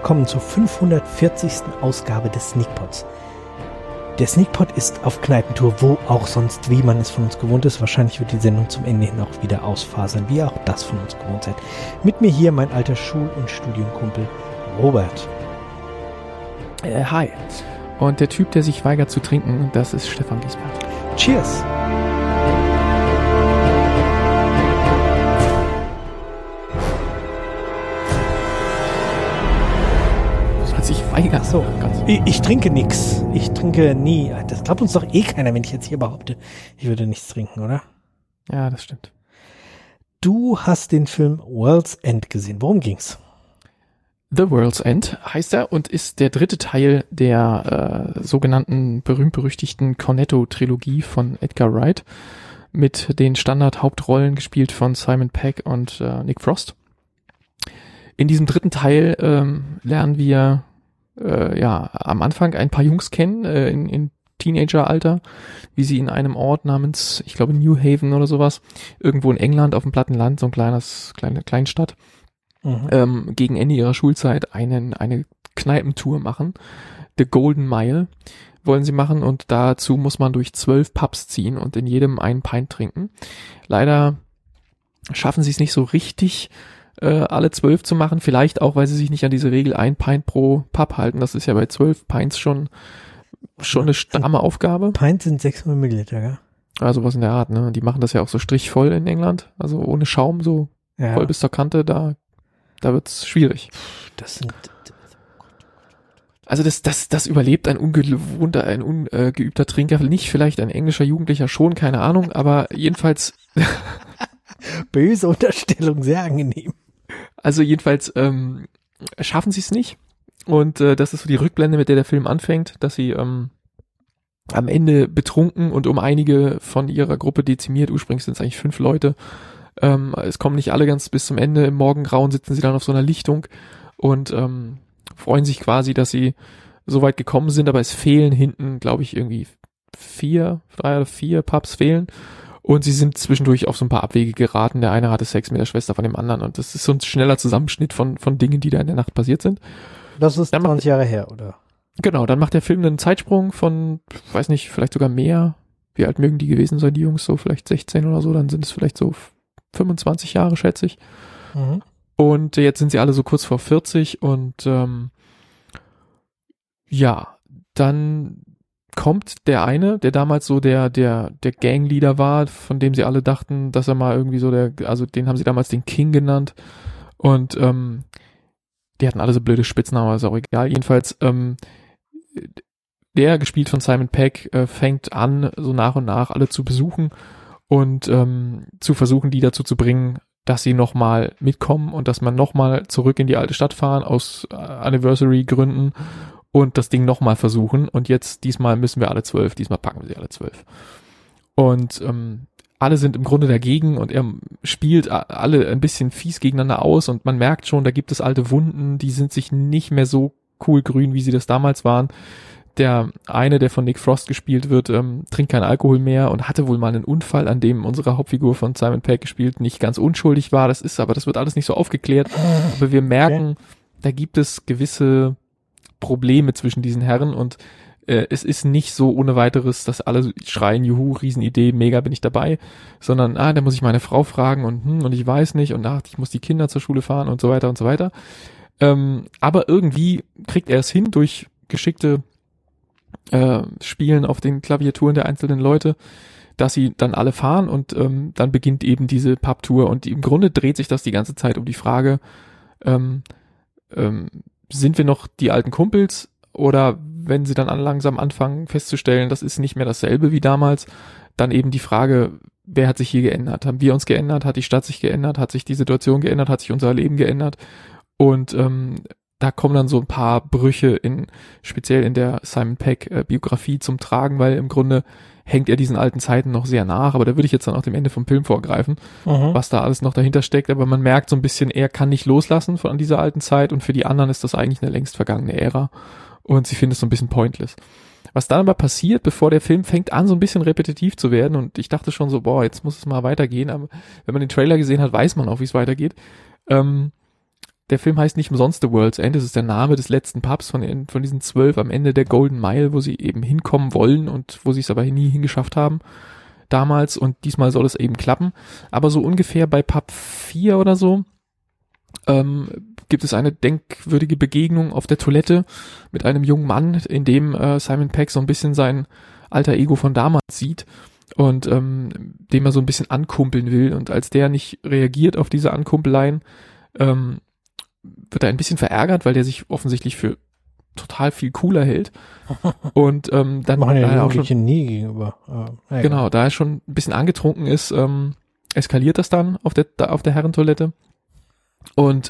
willkommen zur 540. Ausgabe des Sneakpods. Der Sneakpod ist auf Kneipentour, wo auch sonst, wie man es von uns gewohnt ist. Wahrscheinlich wird die Sendung zum Ende hin auch wieder ausfasern, wie ihr auch das von uns gewohnt seid. Mit mir hier mein alter Schul- und Studienkumpel Robert. Hi. Und der Typ, der sich weigert zu trinken, das ist Stefan Giesbert. Cheers! Ich weigere. So, ich trinke nix. Ich trinke nie. Das glaubt uns doch eh keiner, wenn ich jetzt hier behaupte, ich würde nichts trinken, oder? Ja, das stimmt. Du hast den Film World's End gesehen. Worum ging's? The World's End heißt er und ist der dritte Teil der sogenannten berühmt-berüchtigten Cornetto-Trilogie von Edgar Wright mit den Standard-Hauptrollen gespielt von Simon Pegg und Nick Frost. In diesem dritten Teil lernen wir am Anfang ein paar Jungs kennen, in Teenageralter, wie sie in einem Ort namens, ich glaube New Haven oder sowas, irgendwo in England auf dem platten Land, so ein kleine Kleinstadt, gegen Ende ihrer Schulzeit eine Kneipentour machen. The Golden Mile wollen sie machen und dazu muss man durch 12 Pubs ziehen und in jedem einen Pint trinken. Leider schaffen sie es nicht so richtig, alle 12 zu machen, vielleicht auch, weil sie sich nicht an diese Regel 1 Pint pro Pub halten. Das ist ja bei 12 Pints schon eine stramme Aufgabe. Pint sind 600 Milliliter, gell? Also was in der Art, ne? Die machen das ja auch so strichvoll in England, also ohne Schaum, so voll bis zur Kante, da wird's schwierig. Das sind... Also das überlebt ein ungeübter Trinker nicht, vielleicht ein englischer Jugendlicher schon, keine Ahnung, aber jedenfalls... Böse Unterstellung, sehr angenehm. Also jedenfalls schaffen sie es nicht und das ist so die Rückblende, mit der der Film anfängt, dass sie am Ende betrunken und um einige von ihrer Gruppe dezimiert, ursprünglich sind es eigentlich 5 Leute, es kommen nicht alle ganz bis zum Ende, im Morgengrauen sitzen sie dann auf so einer Lichtung und freuen sich quasi, dass sie so weit gekommen sind, aber es fehlen hinten, glaube ich, irgendwie 3 oder 4 Pubs fehlen. Und sie sind zwischendurch auf so ein paar Abwege geraten. Der eine hatte Sex mit der Schwester von dem anderen. Und das ist so ein schneller Zusammenschnitt von Dingen, die da in der Nacht passiert sind. Das ist 20 Jahre her, oder? Genau, dann macht der Film einen Zeitsprung von, weiß nicht, vielleicht sogar mehr. Wie alt mögen die gewesen sein, die Jungs? So vielleicht 16 oder so. Dann sind es vielleicht so 25 Jahre, schätze ich. Mhm. Und jetzt sind sie alle so kurz vor 40. Und dann kommt der eine, der damals so der Gangleader war, von dem sie alle dachten, dass er mal irgendwie so den haben sie damals den King genannt und die hatten alle so blöde Spitznamen, ist auch egal. Jedenfalls der, gespielt von Simon Pegg, fängt an, so nach und nach alle zu besuchen und zu versuchen, die dazu zu bringen, dass sie nochmal mitkommen und dass man nochmal zurück in die alte Stadt fahren aus Anniversary-Gründen und das Ding nochmal versuchen und diesmal müssen wir alle 12, diesmal packen wir sie alle 12. Und alle sind im Grunde dagegen und er spielt alle ein bisschen fies gegeneinander aus und man merkt schon, da gibt es alte Wunden, die sind sich nicht mehr so cool grün, wie sie das damals waren. Der eine, der von Nick Frost gespielt wird, trinkt keinen Alkohol mehr und hatte wohl mal einen Unfall, an dem unsere Hauptfigur von Simon Pegg gespielt nicht ganz unschuldig war. Das wird alles nicht so aufgeklärt. Aber wir merken, da gibt es gewisse Probleme zwischen diesen Herren und es ist nicht so ohne weiteres, dass alle schreien, juhu, Riesenidee, mega, bin ich dabei, sondern, da muss ich meine Frau fragen und ich weiß nicht und ich muss die Kinder zur Schule fahren und so weiter und so weiter. Aber irgendwie kriegt er es hin durch geschickte Spielen auf den Klaviaturen der einzelnen Leute, dass sie dann alle fahren und dann beginnt eben diese Pubtour und im Grunde dreht sich das die ganze Zeit um die Frage, sind wir noch die alten Kumpels oder wenn sie dann langsam anfangen festzustellen, das ist nicht mehr dasselbe wie damals, dann eben die Frage, wer hat sich hier geändert? Haben wir uns geändert? Hat die Stadt sich geändert? Hat sich die Situation geändert? Hat sich unser Leben geändert? Und da kommen dann so ein paar Brüche speziell in der Simon Pegg Biografie zum Tragen, weil im Grunde hängt er diesen alten Zeiten noch sehr nach, aber da würde ich jetzt dann auch dem Ende vom Film vorgreifen, was da alles noch dahinter steckt, aber man merkt so ein bisschen, er kann nicht loslassen von dieser alten Zeit und für die anderen ist das eigentlich eine längst vergangene Ära und sie finden es so ein bisschen pointless. Was dann aber passiert, bevor der Film fängt an, so ein bisschen repetitiv zu werden und ich dachte schon so, jetzt muss es mal weitergehen, aber wenn man den Trailer gesehen hat, weiß man auch, wie es weitergeht, der Film heißt nicht umsonst The World's End, das ist der Name des letzten Pubs von diesen 12 am Ende der Golden Mile, wo sie eben hinkommen wollen und wo sie es aber nie hingeschafft haben damals, und diesmal soll es eben klappen. Aber so ungefähr bei Pub 4 oder so gibt es eine denkwürdige Begegnung auf der Toilette mit einem jungen Mann, in dem Simon Pegg so ein bisschen sein alter Ego von damals sieht und dem er so ein bisschen ankumpeln will, und als der nicht reagiert auf diese Ankumpeleien, wird er ein bisschen verärgert, weil der sich offensichtlich für total viel cooler hält. Und dann machen ja auch schon nie gegenüber. Genau, da er schon ein bisschen angetrunken ist, eskaliert das dann auf der Herrentoilette. Und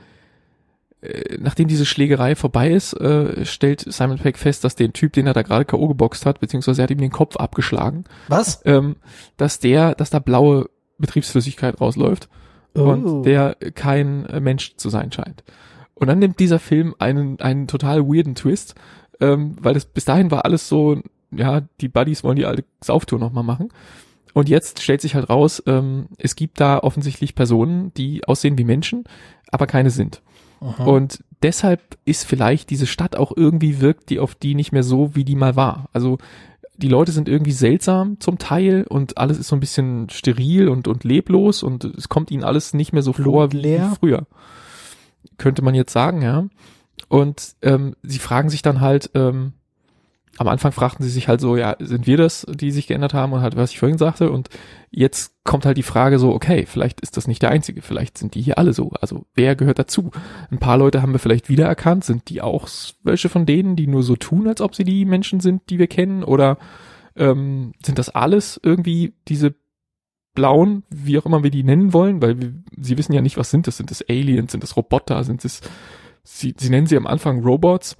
nachdem diese Schlägerei vorbei ist, stellt Simon Pegg fest, dass den Typ, den er da gerade K.O. geboxt hat, beziehungsweise er hat ihm den Kopf abgeschlagen. Was? Dass da blaue Betriebsflüssigkeit rausläuft. Und der kein Mensch zu sein scheint. Und dann nimmt dieser Film einen total weirden Twist, weil das bis dahin war alles so, ja, die Buddies wollen die alte Sauftour nochmal machen. Und jetzt stellt sich halt raus, es gibt da offensichtlich Personen, die aussehen wie Menschen, aber keine sind. Aha. Und deshalb ist vielleicht diese Stadt auch irgendwie wirkt die auf die nicht mehr so, wie die mal war. Also die Leute sind irgendwie seltsam zum Teil und alles ist so ein bisschen steril und leblos und es kommt ihnen alles nicht mehr so vor wie früher. Könnte man jetzt sagen, ja. Und sie fragen sich dann halt, am Anfang fragten sie sich halt so, ja, sind wir das, die sich geändert haben und halt, was ich vorhin sagte, und jetzt kommt halt die Frage so, okay, vielleicht ist das nicht der Einzige, vielleicht sind die hier alle so, also wer gehört dazu? Ein paar Leute haben wir vielleicht wiedererkannt, sind die auch welche von denen, die nur so tun, als ob sie die Menschen sind, die wir kennen, oder sind das alles irgendwie diese Blauen, wie auch immer wir die nennen wollen, weil sie wissen ja nicht, was sind das Aliens, sind das Roboter, sind das, sie nennen sie am Anfang Robots,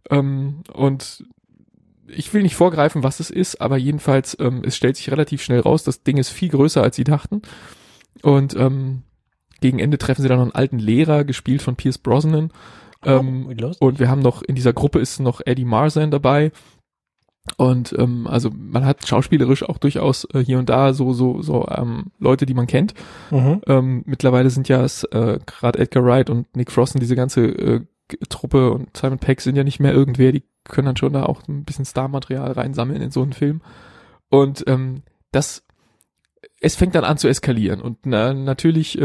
und ich will nicht vorgreifen, was es ist, aber jedenfalls, es stellt sich relativ schnell raus, das Ding ist viel größer, als sie dachten. Und gegen Ende treffen sie dann noch einen alten Lehrer, gespielt von Pierce Brosnan. Und wir haben noch, in dieser Gruppe ist noch Eddie Marsan dabei. Und also man hat schauspielerisch auch durchaus hier und da so Leute, die man kennt. Mhm. Mittlerweile sind ja gerade Edgar Wright und Nick Frost und diese ganze Truppe und Simon Pegg sind ja nicht mehr irgendwer, die können dann schon da auch ein bisschen Starmaterial reinsammeln in so einen Film. Und es fängt dann an zu eskalieren. Und natürlich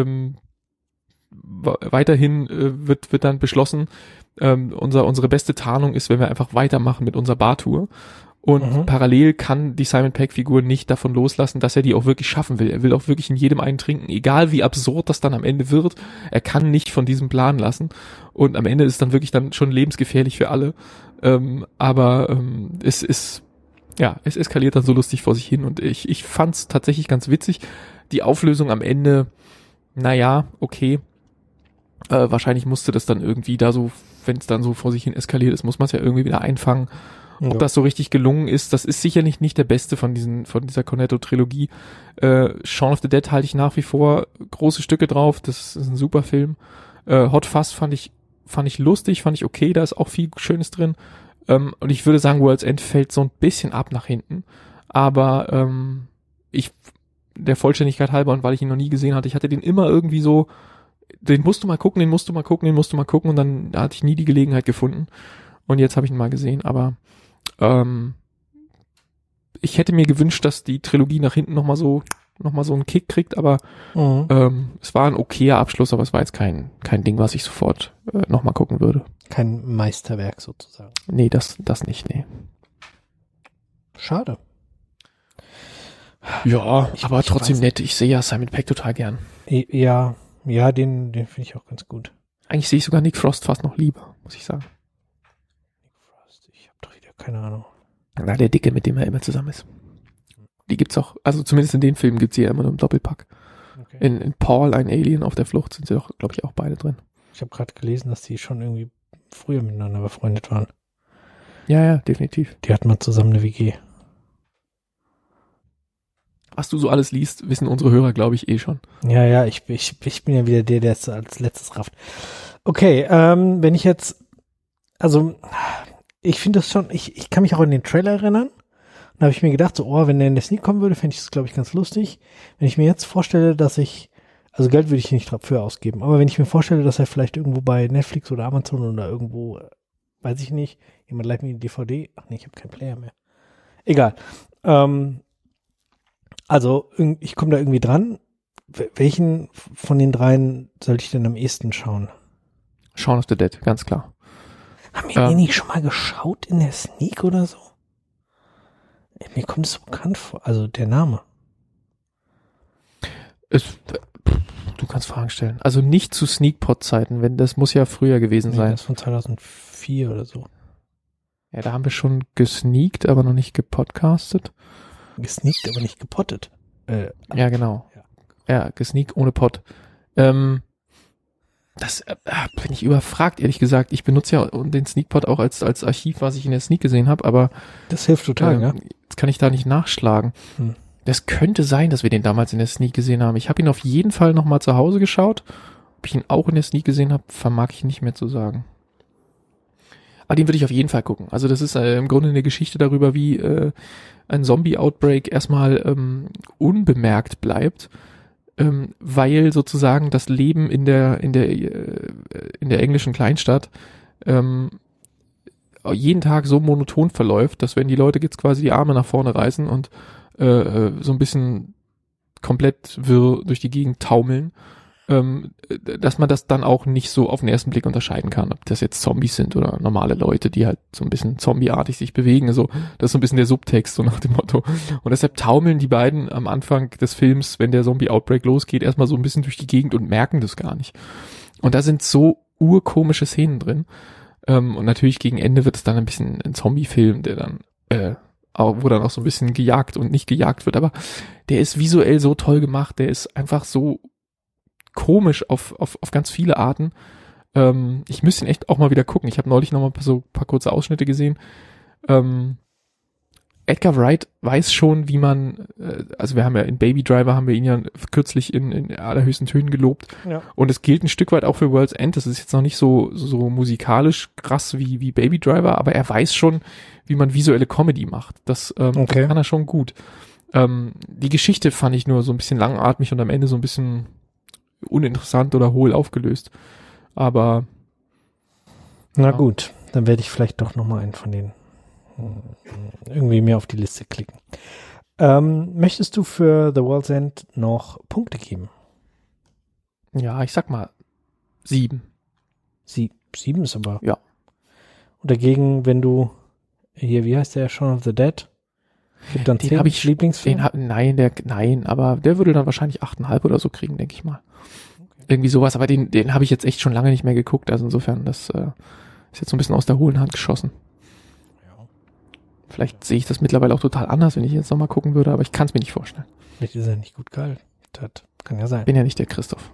weiterhin wird dann beschlossen, unsere beste Tarnung ist, wenn wir einfach weitermachen mit unserer Bartour. Und parallel kann die Simon Pegg-Figur nicht davon loslassen, dass er die auch wirklich schaffen will. Er will auch wirklich in jedem einen trinken, egal wie absurd das dann am Ende wird. Er kann nicht von diesem Plan lassen. Und am Ende ist es dann wirklich dann schon lebensgefährlich für alle. Aber es eskaliert dann so lustig vor sich hin. Und ich fand's tatsächlich ganz witzig. Die Auflösung am Ende, naja, okay. Wahrscheinlich musste das dann irgendwie da so, wenn es dann so vor sich hin eskaliert ist, muss man es ja irgendwie wieder einfangen. Ob das so richtig gelungen ist, das ist sicherlich nicht der beste von dieser Cornetto-Trilogie. Shaun of the Dead halte ich nach wie vor große Stücke drauf. Das ist ein super Film. Hot Fuzz fand ich lustig, fand ich okay, da ist auch viel Schönes drin. Und ich würde sagen, World's End fällt so ein bisschen ab nach hinten. Aber der Vollständigkeit halber und weil ich ihn noch nie gesehen hatte, ich hatte den immer irgendwie so, den musst du mal gucken und dann hatte ich nie die Gelegenheit gefunden. Und jetzt habe ich ihn mal gesehen, aber ich hätte mir gewünscht, dass die Trilogie nach hinten nochmal so einen Kick kriegt, aber es war ein okayer Abschluss, aber es war jetzt kein Ding, was ich sofort nochmal gucken würde. Kein Meisterwerk sozusagen. Nee, das nicht, nee. Schade. Ja, aber trotzdem nett. Ich sehe ja Simon Pegg total gern. Ja, den finde ich auch ganz gut. Eigentlich sehe ich sogar Nick Frost fast noch lieber, muss ich sagen. Ich habe doch wieder keine Ahnung. Na, der Dicke, mit dem er immer zusammen ist. Die gibt's auch, also zumindest in den Filmen gibt's sie ja immer nur im Doppelpack. Okay. In Paul, ein Alien auf der Flucht, sind sie doch, glaube ich, auch beide drin. Ich habe gerade gelesen, dass die schon irgendwie früher miteinander befreundet waren. Ja, definitiv. Die hatten mal zusammen eine WG. Was du so alles liest, wissen unsere Hörer, glaube ich, eh schon. Ja, ich bin ja wieder der es als letztes rafft. Okay, wenn ich jetzt, also ich finde das schon, ich kann mich auch an den Trailer erinnern. Da habe ich mir gedacht, so, wenn der in der Sneak kommen würde, fände ich das, glaube ich, ganz lustig. Wenn ich mir jetzt vorstelle, dass ich Also Geld würde ich nicht dafür ausgeben. Aber wenn ich mir vorstelle, dass er vielleicht irgendwo bei Netflix oder Amazon oder irgendwo, weiß ich nicht, jemand leiht mir die DVD. Ach nee, ich habe keinen Player mehr. Egal. Also ich komme da irgendwie dran. Welchen von den dreien sollte ich denn am ehesten schauen? Shaun of the Dead, ganz klar. Haben wir den nicht schon mal geschaut in der Sneak oder so? Mir kommt es so bekannt vor. Also der Name. Du kannst Fragen stellen. Also nicht zu Sneakpot-Zeiten, das muss ja früher gewesen sein. Das ist von 2004 oder so. Ja, da haben wir schon gesneakt, aber noch nicht gepodcastet. Gesneakt, aber nicht gepottet. Ja, genau. Ja, gesneakt ohne Pod. Das bin ich überfragt, ehrlich gesagt. Ich benutze ja den Sneakpot auch als Archiv, was ich in der Sneak gesehen habe, aber das hilft total, ja. Jetzt kann ich da nicht nachschlagen. Das könnte sein, dass wir den damals in der Sneak gesehen haben. Ich habe ihn auf jeden Fall nochmal zu Hause geschaut. Ob ich ihn auch in der Sneak gesehen habe, vermag ich nicht mehr zu sagen. Aber den würde ich auf jeden Fall gucken. Also das ist im Grunde eine Geschichte darüber, wie ein Zombie-Outbreak erstmal unbemerkt bleibt, weil sozusagen das Leben in der englischen Kleinstadt jeden Tag so monoton verläuft, dass wenn die Leute jetzt quasi die Arme nach vorne reißen und so ein bisschen komplett wirr durch die Gegend taumeln, dass man das dann auch nicht so auf den ersten Blick unterscheiden kann, ob das jetzt Zombies sind oder normale Leute, die halt so ein bisschen zombieartig sich bewegen. Also das ist so ein bisschen der Subtext, so nach dem Motto. Und deshalb taumeln die beiden am Anfang des Films, wenn der Zombie-Outbreak losgeht, erstmal so ein bisschen durch die Gegend und merken das gar nicht. Und da sind so urkomische Szenen drin. Und natürlich gegen Ende wird es dann ein bisschen ein Zombie-Film, der dann wo dann auch so ein bisschen gejagt und nicht gejagt wird. Aber der ist visuell so toll gemacht, der ist einfach so komisch auf ganz viele Arten. Ich müsste ihn echt auch mal wieder gucken. Ich habe neulich noch mal ein paar kurze Ausschnitte gesehen. Edgar Wright weiß schon, wie man, also wir haben ja in Baby Driver haben wir ihn ja kürzlich in allerhöchsten Tönen gelobt. Ja. Und es gilt ein Stück weit auch für World's End. Das ist jetzt noch nicht so musikalisch krass wie Baby Driver, aber er weiß schon, wie man visuelle Comedy macht. Das kann er schon gut. Die Geschichte fand ich nur so ein bisschen langatmig und am Ende so ein bisschen uninteressant oder hohl aufgelöst. Aber na gut, dann werde ich vielleicht doch nochmal einen von denen irgendwie mehr auf die Liste klicken. Möchtest du für The World's End noch Punkte geben? Ja, ich sag mal 7. 7 ist aber. Ja. Und dagegen, wenn du hier, wie heißt der, Shaun of the Dead? Dann den habe ich Lieblingsfilm? Nein, aber der würde dann wahrscheinlich 8,5 oder so kriegen, denke ich mal. Okay. Irgendwie sowas, aber den habe ich jetzt echt schon lange nicht mehr geguckt, also insofern, das ist jetzt so ein bisschen aus der hohlen Hand geschossen. Ja. Vielleicht sehe ich das mittlerweile auch total anders, wenn ich jetzt nochmal gucken würde, aber ich kann es mir nicht vorstellen. Vielleicht ist er nicht gut geil. Das kann ja sein. Bin ja nicht der Christoph.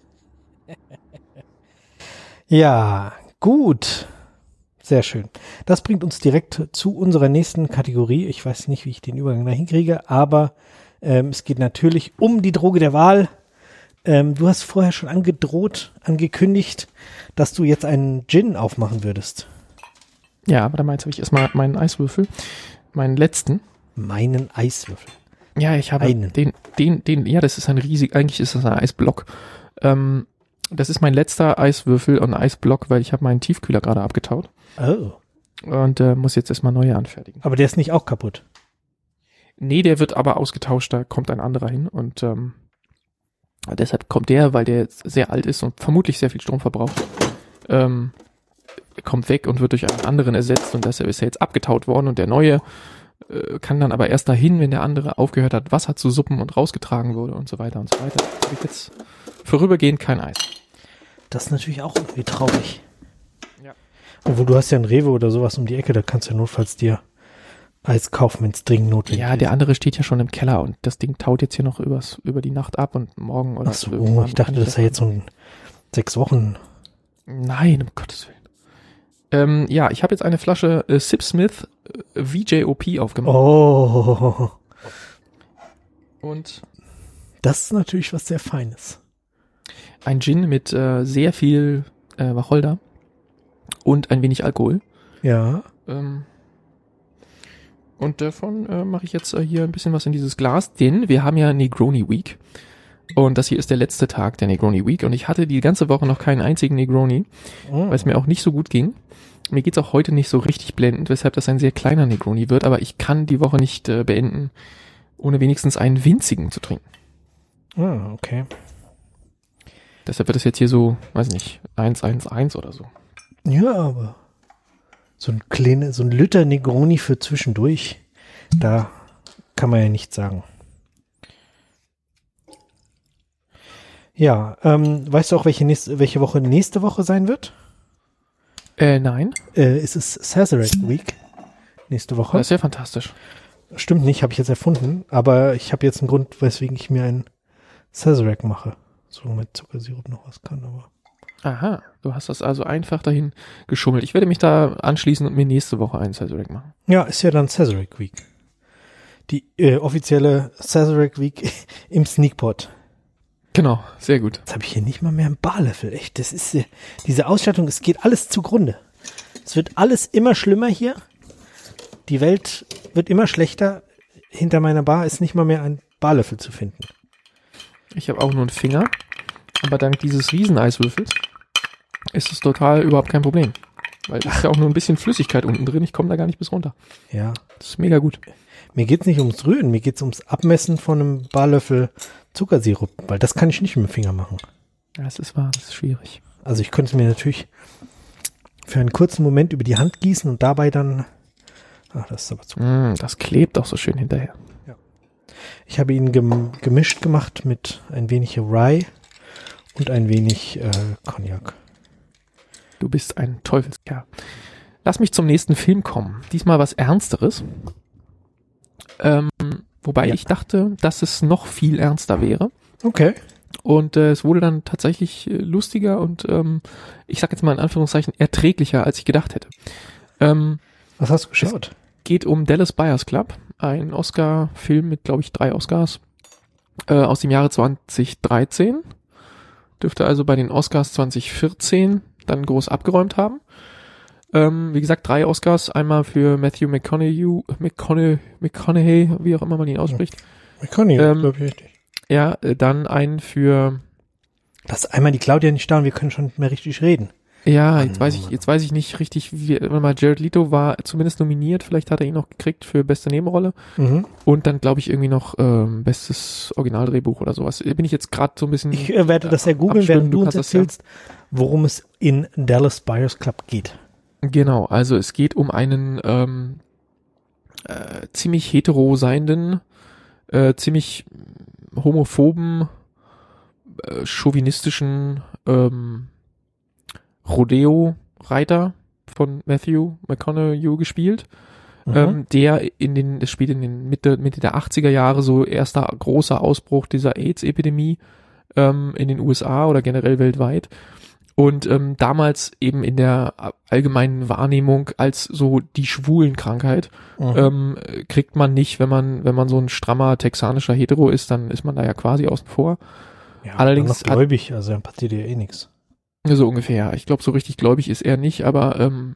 Ja, gut. Sehr schön. Das bringt uns direkt zu unserer nächsten Kategorie. Ich weiß nicht, wie ich den Übergang da hinkriege, aber es geht natürlich um die Droge der Wahl. Du hast vorher schon angekündigt, dass du jetzt einen Gin aufmachen würdest. Ja, aber damals habe ich erstmal meinen Eiswürfel, meinen letzten. Meinen Eiswürfel? Ja, ich habe den, ja, das ist eigentlich ist das ein Eisblock. Das ist mein letzter Eiswürfel und Eisblock, weil ich habe meinen Tiefkühler gerade abgetaut. Oh. Und muss jetzt erstmal neue anfertigen. Aber der ist nicht auch kaputt? Nee, der wird aber ausgetauscht, da kommt ein anderer hin und deshalb kommt der, weil der sehr alt ist und vermutlich sehr viel Strom verbraucht, kommt weg und wird durch einen anderen ersetzt und deshalb ist er jetzt abgetaut worden und der neue kann dann aber erst dahin, wenn der andere aufgehört hat, Wasser zu suppen und rausgetragen wurde und so weiter und so weiter. Da habe ich jetzt vorübergehend kein Eis. Das ist natürlich auch irgendwie traurig. Ja. Obwohl, du hast ja ein Rewe oder sowas um die Ecke, da kannst du ja notfalls dir Eis kaufen, wenn es dringend notwendig ist. Ja, der andere steht ja schon im Keller und das Ding taut jetzt hier noch über die Nacht ab und morgen oder so. Ach so, ich dachte, das sei jetzt so ein 6 Wochen. Nein, um Gottes Willen. Ja, ich habe jetzt eine Flasche Sipsmith VJOP aufgemacht. Oh. Und das ist natürlich was sehr Feines. Ein Gin mit sehr viel Wacholder und ein wenig Alkohol. Ja. Und davon mache ich jetzt hier ein bisschen was in dieses Glas, denn wir haben ja Negroni Week. Und das hier ist der letzte Tag der Negroni Week. Und ich hatte die ganze Woche noch keinen einzigen Negroni, weil es mir auch nicht so gut ging. Mir geht's auch heute nicht so richtig blendend, weshalb das ein sehr kleiner Negroni wird. Aber ich kann die Woche nicht beenden, ohne wenigstens einen winzigen zu trinken. Ah, okay. Deshalb wird es jetzt hier so, weiß nicht, 1,11 oder so. Ja, aber so ein Liter Negroni für zwischendurch, da kann man ja nichts sagen. Ja, weißt du auch, welche Woche nächste Woche sein wird? Nein. Es ist Sazerac Week nächste Woche. Das ist ja fantastisch. Stimmt nicht, habe ich jetzt erfunden, aber ich habe jetzt einen Grund, weswegen ich mir einen Sazerac mache. So mit Zuckersirup noch was kann, aber. Aha, du hast das also einfach dahin geschummelt. Ich werde mich da anschließen und mir nächste Woche einen Sazerac machen. Ja, ist ja dann Sazerac Week. Die offizielle Sazerac Week im Sneakpot. Genau, sehr gut. Jetzt habe ich hier nicht mal mehr einen Barlöffel. Echt, das ist diese Ausstattung, es geht alles zugrunde. Es wird alles immer schlimmer hier. Die Welt wird immer schlechter. Hinter meiner Bar ist nicht mal mehr ein Barlöffel zu finden. Ich habe auch nur einen Finger, aber dank dieses Rieseneiswürfels ist es total überhaupt kein Problem. Weil es ist ja auch nur ein bisschen Flüssigkeit unten drin, ich komme da gar nicht bis runter. Ja. Das ist mega gut. Mir geht's nicht ums Rühren, mir geht's ums Abmessen von einem Barlöffel Zuckersirup, weil das kann ich nicht mit dem Finger machen. Ja, das ist wahr, das ist schwierig. Also ich könnte es mir natürlich für einen kurzen Moment über die Hand gießen und dabei dann, das ist aber zu. Das klebt auch so schön hinterher. Ja. Ich habe ihn gemischt gemacht mit ein wenig Rye und ein wenig Cognac. Du bist ein Teufelskerl. Lass mich zum nächsten Film kommen. Diesmal was Ernsteres. Wobei ich dachte, dass es noch viel ernster wäre. Okay. Und es wurde dann tatsächlich lustiger und ich sag jetzt mal in Anführungszeichen erträglicher, als ich gedacht hätte. Was hast du geschaut? Es geht um Dallas Buyers Club, ein Oscar-Film mit, glaube ich, 3 Oscars aus dem Jahre 2013. Dürfte also bei den Oscars 2014 dann groß abgeräumt haben. Wie gesagt, 3 Oscars, einmal für Matthew McConaughey, wie auch immer man ihn ausspricht. McConaughey, glaube ich richtig. Ja, dann einen für... Lass einmal die Claudia nicht da und wir können schon nicht mehr richtig reden. Ja, jetzt weiß ich nicht richtig, Jared Leto war zumindest nominiert, vielleicht hat er ihn noch gekriegt für beste Nebenrolle. Mhm. Und dann glaube ich irgendwie noch bestes Originaldrehbuch oder sowas. Bin ich jetzt gerade so ein bisschen... Ich werde das ja googeln, während du uns erzählst, worum es in Dallas Buyers Club geht. Genau, also es geht um einen ziemlich hetero seienden, ziemlich homophoben, chauvinistischen Rodeo-Reiter von Matthew McConaughey gespielt, der das spielt in den Mitte der 80er Jahre, so erster großer Ausbruch dieser AIDS-Epidemie in den USA oder generell weltweit. Und damals eben in der allgemeinen Wahrnehmung als so die Schwulenkrankheit kriegt man nicht, wenn man so ein strammer texanischer Hetero ist, dann ist man da ja quasi außen vor. Ja, allerdings noch gläubig, also dann passiert ja eh nichts. So ungefähr. Ich glaube, so richtig gläubig ist er nicht, aber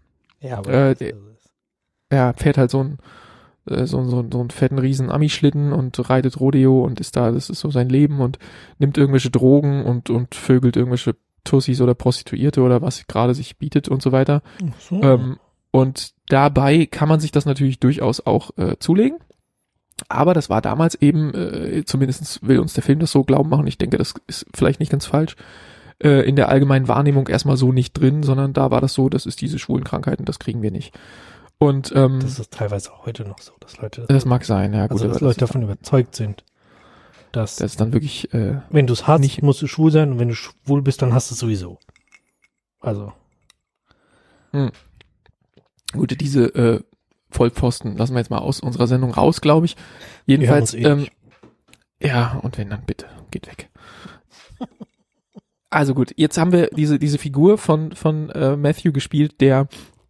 er fährt halt so einen fetten riesen Ami-Schlitten und reitet Rodeo und das ist so sein Leben und nimmt irgendwelche Drogen und vögelt irgendwelche Tussis oder Prostituierte oder was gerade sich bietet und so weiter. So. Und dabei kann man sich das natürlich durchaus auch zulegen. Aber das war damals eben, zumindest will uns der Film das so glauben machen, ich denke, das ist vielleicht nicht ganz falsch, in der allgemeinen Wahrnehmung erstmal so nicht drin, sondern da war das so, das ist diese schwulen Krankheiten, das kriegen wir nicht. Und das ist teilweise auch heute noch so, dass Leute das mag sein, ja gut. Also dass Leute davon überzeugt sind, dass das ist dann wirklich wenn du es hast, musst du schwul sein und wenn du schwul bist, dann hast du es sowieso. Also. Gut, diese Vollpfosten lassen wir jetzt mal aus unserer Sendung raus, glaube ich. Jedenfalls, ja, und wenn, dann bitte, geht weg. Also gut, jetzt haben wir diese Figur von Matthew gespielt, der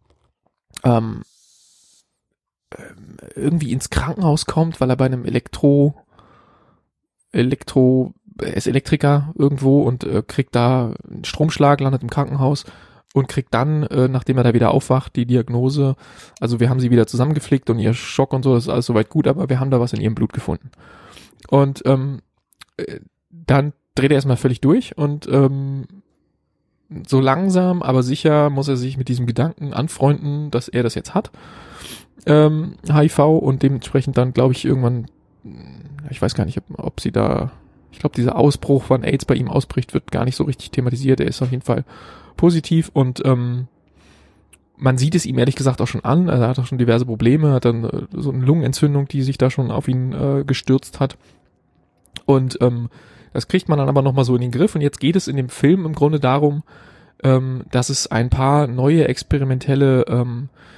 irgendwie ins Krankenhaus kommt, weil er bei einem er ist Elektriker irgendwo und kriegt da einen Stromschlag, landet im Krankenhaus und kriegt dann, nachdem er da wieder aufwacht, die Diagnose, also wir haben sie wieder zusammengeflickt und ihr Schock und so, das ist alles soweit gut, aber wir haben da was in ihrem Blut gefunden. Und dann dreht er erstmal völlig durch und so langsam, aber sicher muss er sich mit diesem Gedanken anfreunden, dass er das jetzt hat, HIV, und dementsprechend dann, glaube ich, irgendwann, ich weiß gar nicht, ob sie da, ich glaube, dieser Ausbruch, wann AIDS bei ihm ausbricht, wird gar nicht so richtig thematisiert. Er ist auf jeden Fall positiv und man sieht es ihm ehrlich gesagt auch schon an. Also er hat auch schon diverse Probleme, hat dann so eine Lungenentzündung, die sich da schon auf ihn gestürzt hat. Und das kriegt man dann aber nochmal so in den Griff. Und jetzt geht es in dem Film im Grunde darum, dass es ein paar neue experimentelle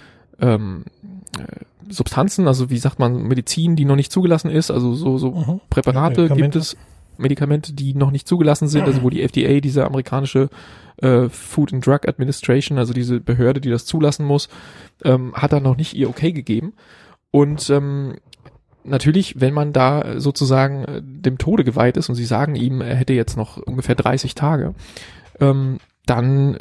Substanzen, also wie sagt man, Medizin, die noch nicht zugelassen ist, also so Präparate gibt es, Medikamente, die noch nicht zugelassen sind, also wo die FDA, diese amerikanische Food and Drug Administration, also diese Behörde, die das zulassen muss, hat da noch nicht ihr Okay gegeben. Und natürlich, wenn man da sozusagen dem Tode geweiht ist und sie sagen ihm, er hätte jetzt noch ungefähr 30 Tage, dann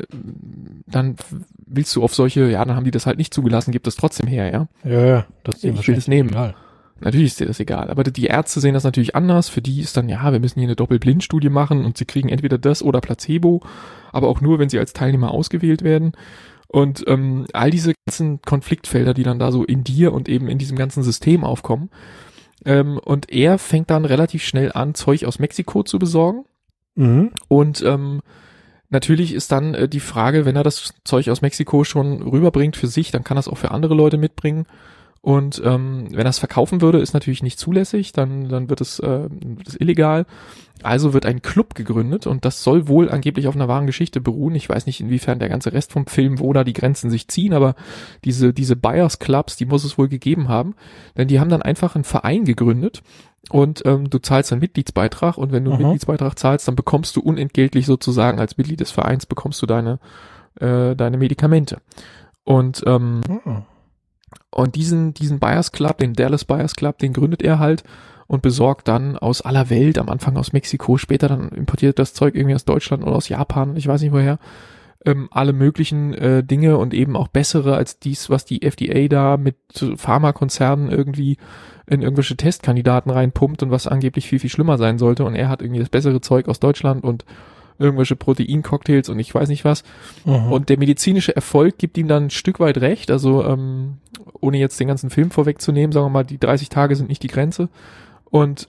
willst du auf solche, ja, dann haben die das halt nicht zugelassen, gibt es trotzdem her, ja. Ja, das ist ich will das nehmen. Egal. Natürlich ist dir das egal, aber die Ärzte sehen das natürlich anders. Für die ist dann, ja, wir müssen hier eine Doppelblindstudie machen und sie kriegen entweder das oder Placebo, aber auch nur, wenn sie als Teilnehmer ausgewählt werden. Und all diese ganzen Konfliktfelder, die dann da so in dir und eben in diesem ganzen System aufkommen. Und er fängt dann relativ schnell an, Zeug aus Mexiko zu besorgen. Mhm. Und natürlich ist dann die Frage, wenn er das Zeug aus Mexiko schon rüberbringt für sich, dann kann er es auch für andere Leute mitbringen. Und wenn er es verkaufen würde, ist natürlich nicht zulässig, dann wird es illegal. Also wird ein Club gegründet und das soll wohl angeblich auf einer wahren Geschichte beruhen. Ich weiß nicht, inwiefern der ganze Rest vom Film, wo da die Grenzen sich ziehen, aber diese Buyers Clubs, die muss es wohl gegeben haben. Denn die haben dann einfach einen Verein gegründet und du zahlst einen Mitgliedsbeitrag und wenn du einen Mitgliedsbeitrag zahlst, dann bekommst du unentgeltlich sozusagen als Mitglied des Vereins bekommst du deine Medikamente. Und und diesen Buyers Club, den Dallas Buyers Club, den gründet er halt und besorgt dann aus aller Welt, am Anfang aus Mexiko, später dann importiert das Zeug irgendwie aus Deutschland oder aus Japan, ich weiß nicht woher, alle möglichen Dinge und eben auch bessere als dies, was die FDA da mit Pharmakonzernen irgendwie in irgendwelche Testkandidaten reinpumpt und was angeblich viel, viel schlimmer sein sollte. Und er hat irgendwie das bessere Zeug aus Deutschland und irgendwelche Proteincocktails und ich weiß nicht was. Und der medizinische Erfolg gibt ihm dann ein Stück weit recht, also ohne jetzt den ganzen Film vorwegzunehmen, sagen wir mal, die 30 Tage sind nicht die Grenze. Und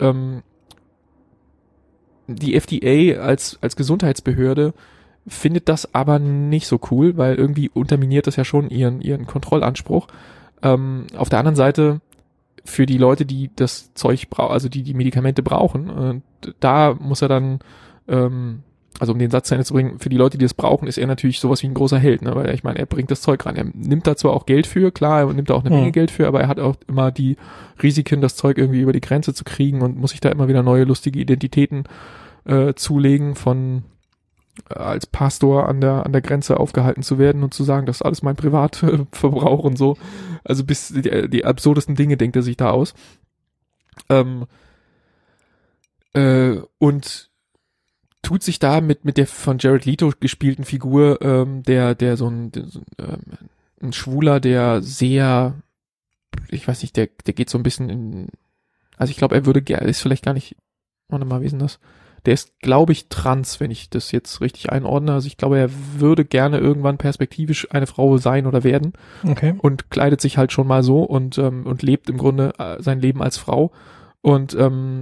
die FDA als Gesundheitsbehörde findet das aber nicht so cool, weil irgendwie unterminiert das ja schon ihren Kontrollanspruch. Auf der anderen Seite für die Leute, die das Zeug brauchen, also die Medikamente brauchen, da muss er dann also um den Satz zu Ende zu bringen, für die Leute, die das brauchen, ist er natürlich sowas wie ein großer Held, ne? Weil ich meine, er bringt das Zeug ran. Er nimmt da zwar auch Geld für, klar, er nimmt da auch eine Menge Geld für, aber er hat auch immer die Risiken, das Zeug irgendwie über die Grenze zu kriegen und muss sich da immer wieder neue lustige Identitäten zulegen, von als Pastor an der Grenze aufgehalten zu werden und zu sagen, das ist alles mein Privatverbrauch und so. Also bis die absurdesten Dinge denkt er sich da aus. Und tut sich da mit der von Jared Leto gespielten Figur, der so ein Schwuler, der sehr, ich weiß nicht, der geht so ein bisschen in, also ich glaube, ist vielleicht gar nicht, warte mal, wie ist denn das? Der ist, glaube ich, trans, wenn ich das jetzt richtig einordne. Also ich glaube, er würde gerne irgendwann perspektivisch eine Frau sein oder werden. Okay. Und kleidet sich halt schon mal so und lebt im Grunde sein Leben als Frau. Und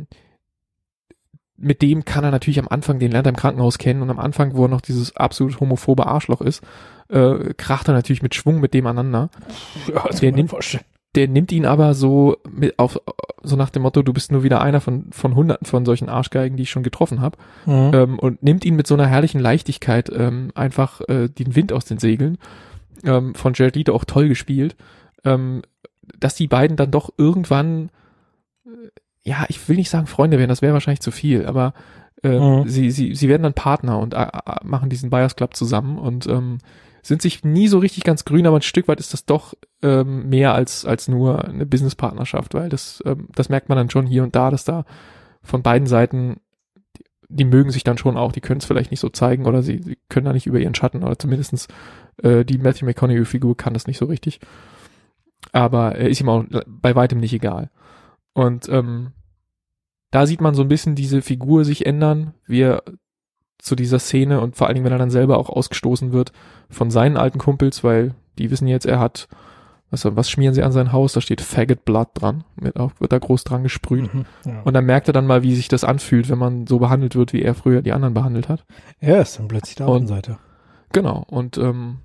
mit dem kann er natürlich am Anfang, den lernt er im Krankenhaus kennen und am Anfang, wo er noch dieses absolut homophobe Arschloch ist, kracht er natürlich mit Schwung mit dem aneinander. Ja, das kann man vorstellen. Der nimmt ihn aber so so nach dem Motto, du bist nur wieder einer von Hunderten von solchen Arschgeigen, die ich schon getroffen habe, und nimmt ihn mit so einer herrlichen Leichtigkeit einfach den Wind aus den Segeln, von Jared Leto auch toll gespielt, dass die beiden dann doch irgendwann, ja, ich will nicht sagen Freunde werden, das wäre wahrscheinlich zu viel, aber sie werden dann Partner und machen diesen Buyers Club zusammen und sind sich nie so richtig ganz grün, aber ein Stück weit ist das doch mehr als nur eine Businesspartnerschaft, weil das merkt man dann schon hier und da, dass da von beiden Seiten, die mögen sich dann schon auch, die können es vielleicht nicht so zeigen oder sie können da nicht über ihren Schatten oder zumindestens die Matthew McConaughey-Figur kann das nicht so richtig. Aber ist ihm auch bei weitem nicht egal. Und dann da sieht man so ein bisschen diese Figur sich ändern, wie er zu dieser Szene und vor allen Dingen, wenn er dann selber auch ausgestoßen wird von seinen alten Kumpels, weil die wissen jetzt, er hat, was schmieren sie an sein Haus? Da steht Faggot Blood dran, wird da groß dran gesprüht. Ja. Und dann merkt er dann mal, wie sich das anfühlt, wenn man so behandelt wird, wie er früher die anderen behandelt hat. Er ist dann plötzlich der Außenseiter. Genau, und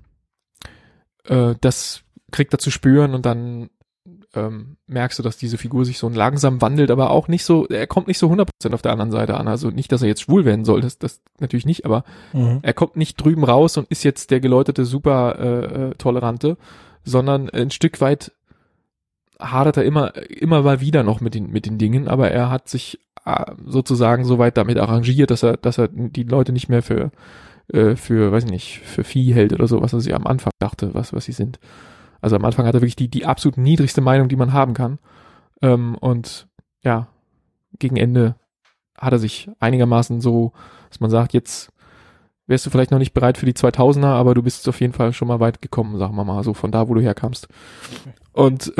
das kriegt er zu spüren und dann merkst du, dass diese Figur sich so langsam wandelt, aber auch nicht so, er kommt nicht so 100% auf der anderen Seite an. Also nicht, dass er jetzt schwul werden soll, das natürlich nicht, aber er kommt nicht drüben raus und ist jetzt der geläuterte, super Tolerante, sondern ein Stück weit hadert er immer mal wieder noch mit den Dingen, aber er hat sich sozusagen so weit damit arrangiert, dass er die Leute nicht mehr für weiß ich nicht, für Vieh hält oder so, was er sich am Anfang dachte, was sie sind. Also am Anfang hat er wirklich die absolut niedrigste Meinung, die man haben kann. Und ja, gegen Ende hat er sich einigermaßen so, dass man sagt, jetzt wärst du vielleicht noch nicht bereit für die 2000er, aber du bist auf jeden Fall schon mal weit gekommen, sagen wir mal, so von da, wo du herkamst. Und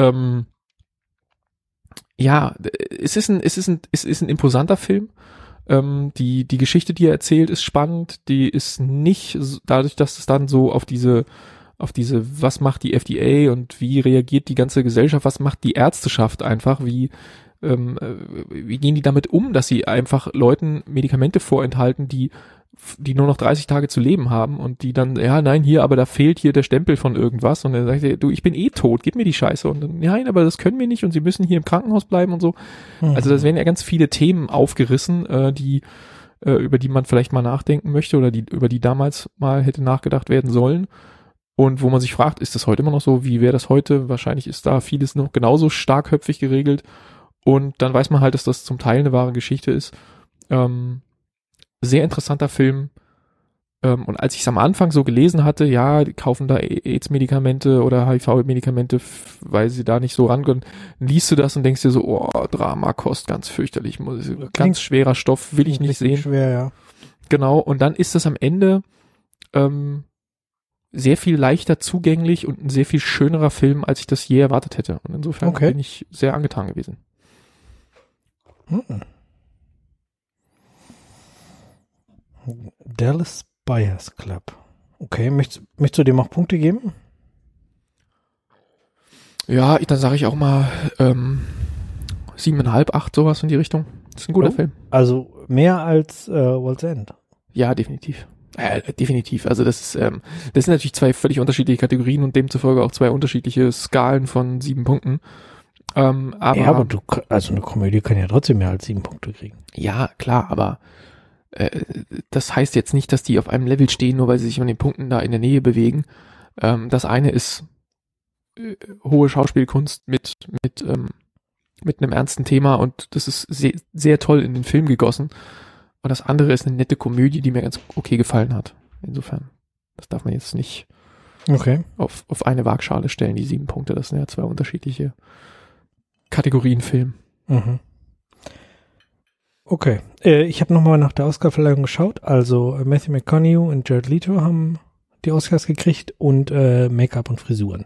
ja, es ist ein imposanter Film. Die Geschichte, die er erzählt, ist spannend. Die ist nicht dadurch, dass es dann so auf diese, was macht die FDA und wie reagiert die ganze Gesellschaft, was macht die Ärzteschaft einfach, wie gehen die damit um, dass sie einfach Leuten Medikamente vorenthalten, die nur noch 30 Tage zu leben haben und die dann, ja, nein, hier, aber da fehlt hier der Stempel von irgendwas und dann sagt er, du, ich bin tot, gib mir die Scheiße und dann, nein, aber das können wir nicht und sie müssen hier im Krankenhaus bleiben und so. Also das werden ja ganz viele Themen aufgerissen, über die man vielleicht mal nachdenken möchte oder über die damals mal hätte nachgedacht werden sollen und wo man sich fragt, ist das heute immer noch so, wie wäre das heute? Wahrscheinlich ist da vieles noch genauso starkköpfig geregelt und dann weiß man halt, dass das zum Teil eine wahre Geschichte ist. Sehr interessanter Film. Und als ich es am Anfang so gelesen hatte, ja, die kaufen da AIDS-Medikamente oder HIV-Medikamente, weil sie da nicht so rangehen, liest du das und denkst dir so, oh, Dramakost, ganz fürchterlich, ganz schwerer Stoff, will ich nicht sehen. Schwer, ja. Genau, und dann ist das am Ende sehr viel leichter zugänglich und ein sehr viel schönerer Film, als ich das je erwartet hätte. Und insofern bin ich sehr angetan gewesen. Dallas Buyers Club. Okay, möchtest du dem auch Punkte geben? Ja, dann sage ich auch mal 7,5, 8, sowas in die Richtung. Das ist ein guter Film. Also mehr als World's End. Ja, definitiv. Definitiv. Also das sind natürlich zwei völlig unterschiedliche Kategorien und demzufolge auch zwei unterschiedliche Skalen von 7 Punkten. Aber eine Komödie kann ja trotzdem mehr als 7 Punkte kriegen. Ja, klar, aber das heißt jetzt nicht, dass die auf einem Level stehen, nur weil sie sich von den Punkten da in der Nähe bewegen. Das eine ist hohe Schauspielkunst mit einem ernsten Thema und das ist sehr, sehr toll in den Film gegossen. Und das andere ist eine nette Komödie, die mir ganz okay gefallen hat. Insofern, das darf man jetzt nicht auf eine Waagschale stellen, die 7 Punkte. Das sind ja zwei unterschiedliche Kategorien Film. Mhm. Okay, ich habe nochmal nach der Oscarverleihung geschaut. Also Matthew McConaughey und Jared Leto haben die Oscars gekriegt und Make-up und Frisuren.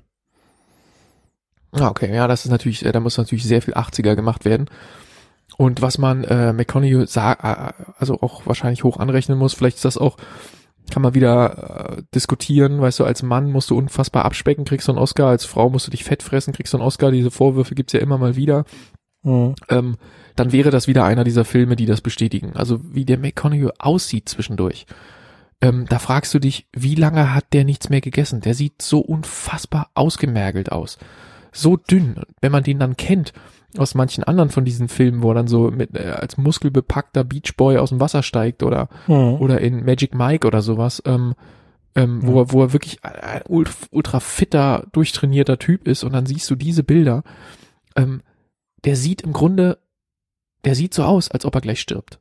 Okay, ja, das ist natürlich, da muss natürlich sehr viel 80er gemacht werden. Und was man McConaughey also auch wahrscheinlich hoch anrechnen muss, vielleicht ist das auch, kann man wieder diskutieren, weißt du, als Mann musst du unfassbar abspecken, kriegst du einen Oscar, als Frau musst du dich fett fressen, kriegst du einen Oscar, diese Vorwürfe gibt's ja immer mal wieder. Dann wäre das wieder einer dieser Filme, die das bestätigen. Also wie der McConaughey aussieht zwischendurch. Da fragst du dich, wie lange hat der nichts mehr gegessen? Der sieht so unfassbar ausgemergelt aus. So dünn. Wenn man den dann kennt aus manchen anderen von diesen Filmen, wo er dann so mit als muskelbepackter Beachboy aus dem Wasser steigt oder in Magic Mike oder sowas, wo er wirklich ein ultra fitter, durchtrainierter Typ ist und dann siehst du diese Bilder. Der sieht so aus, als ob er gleich stirbt.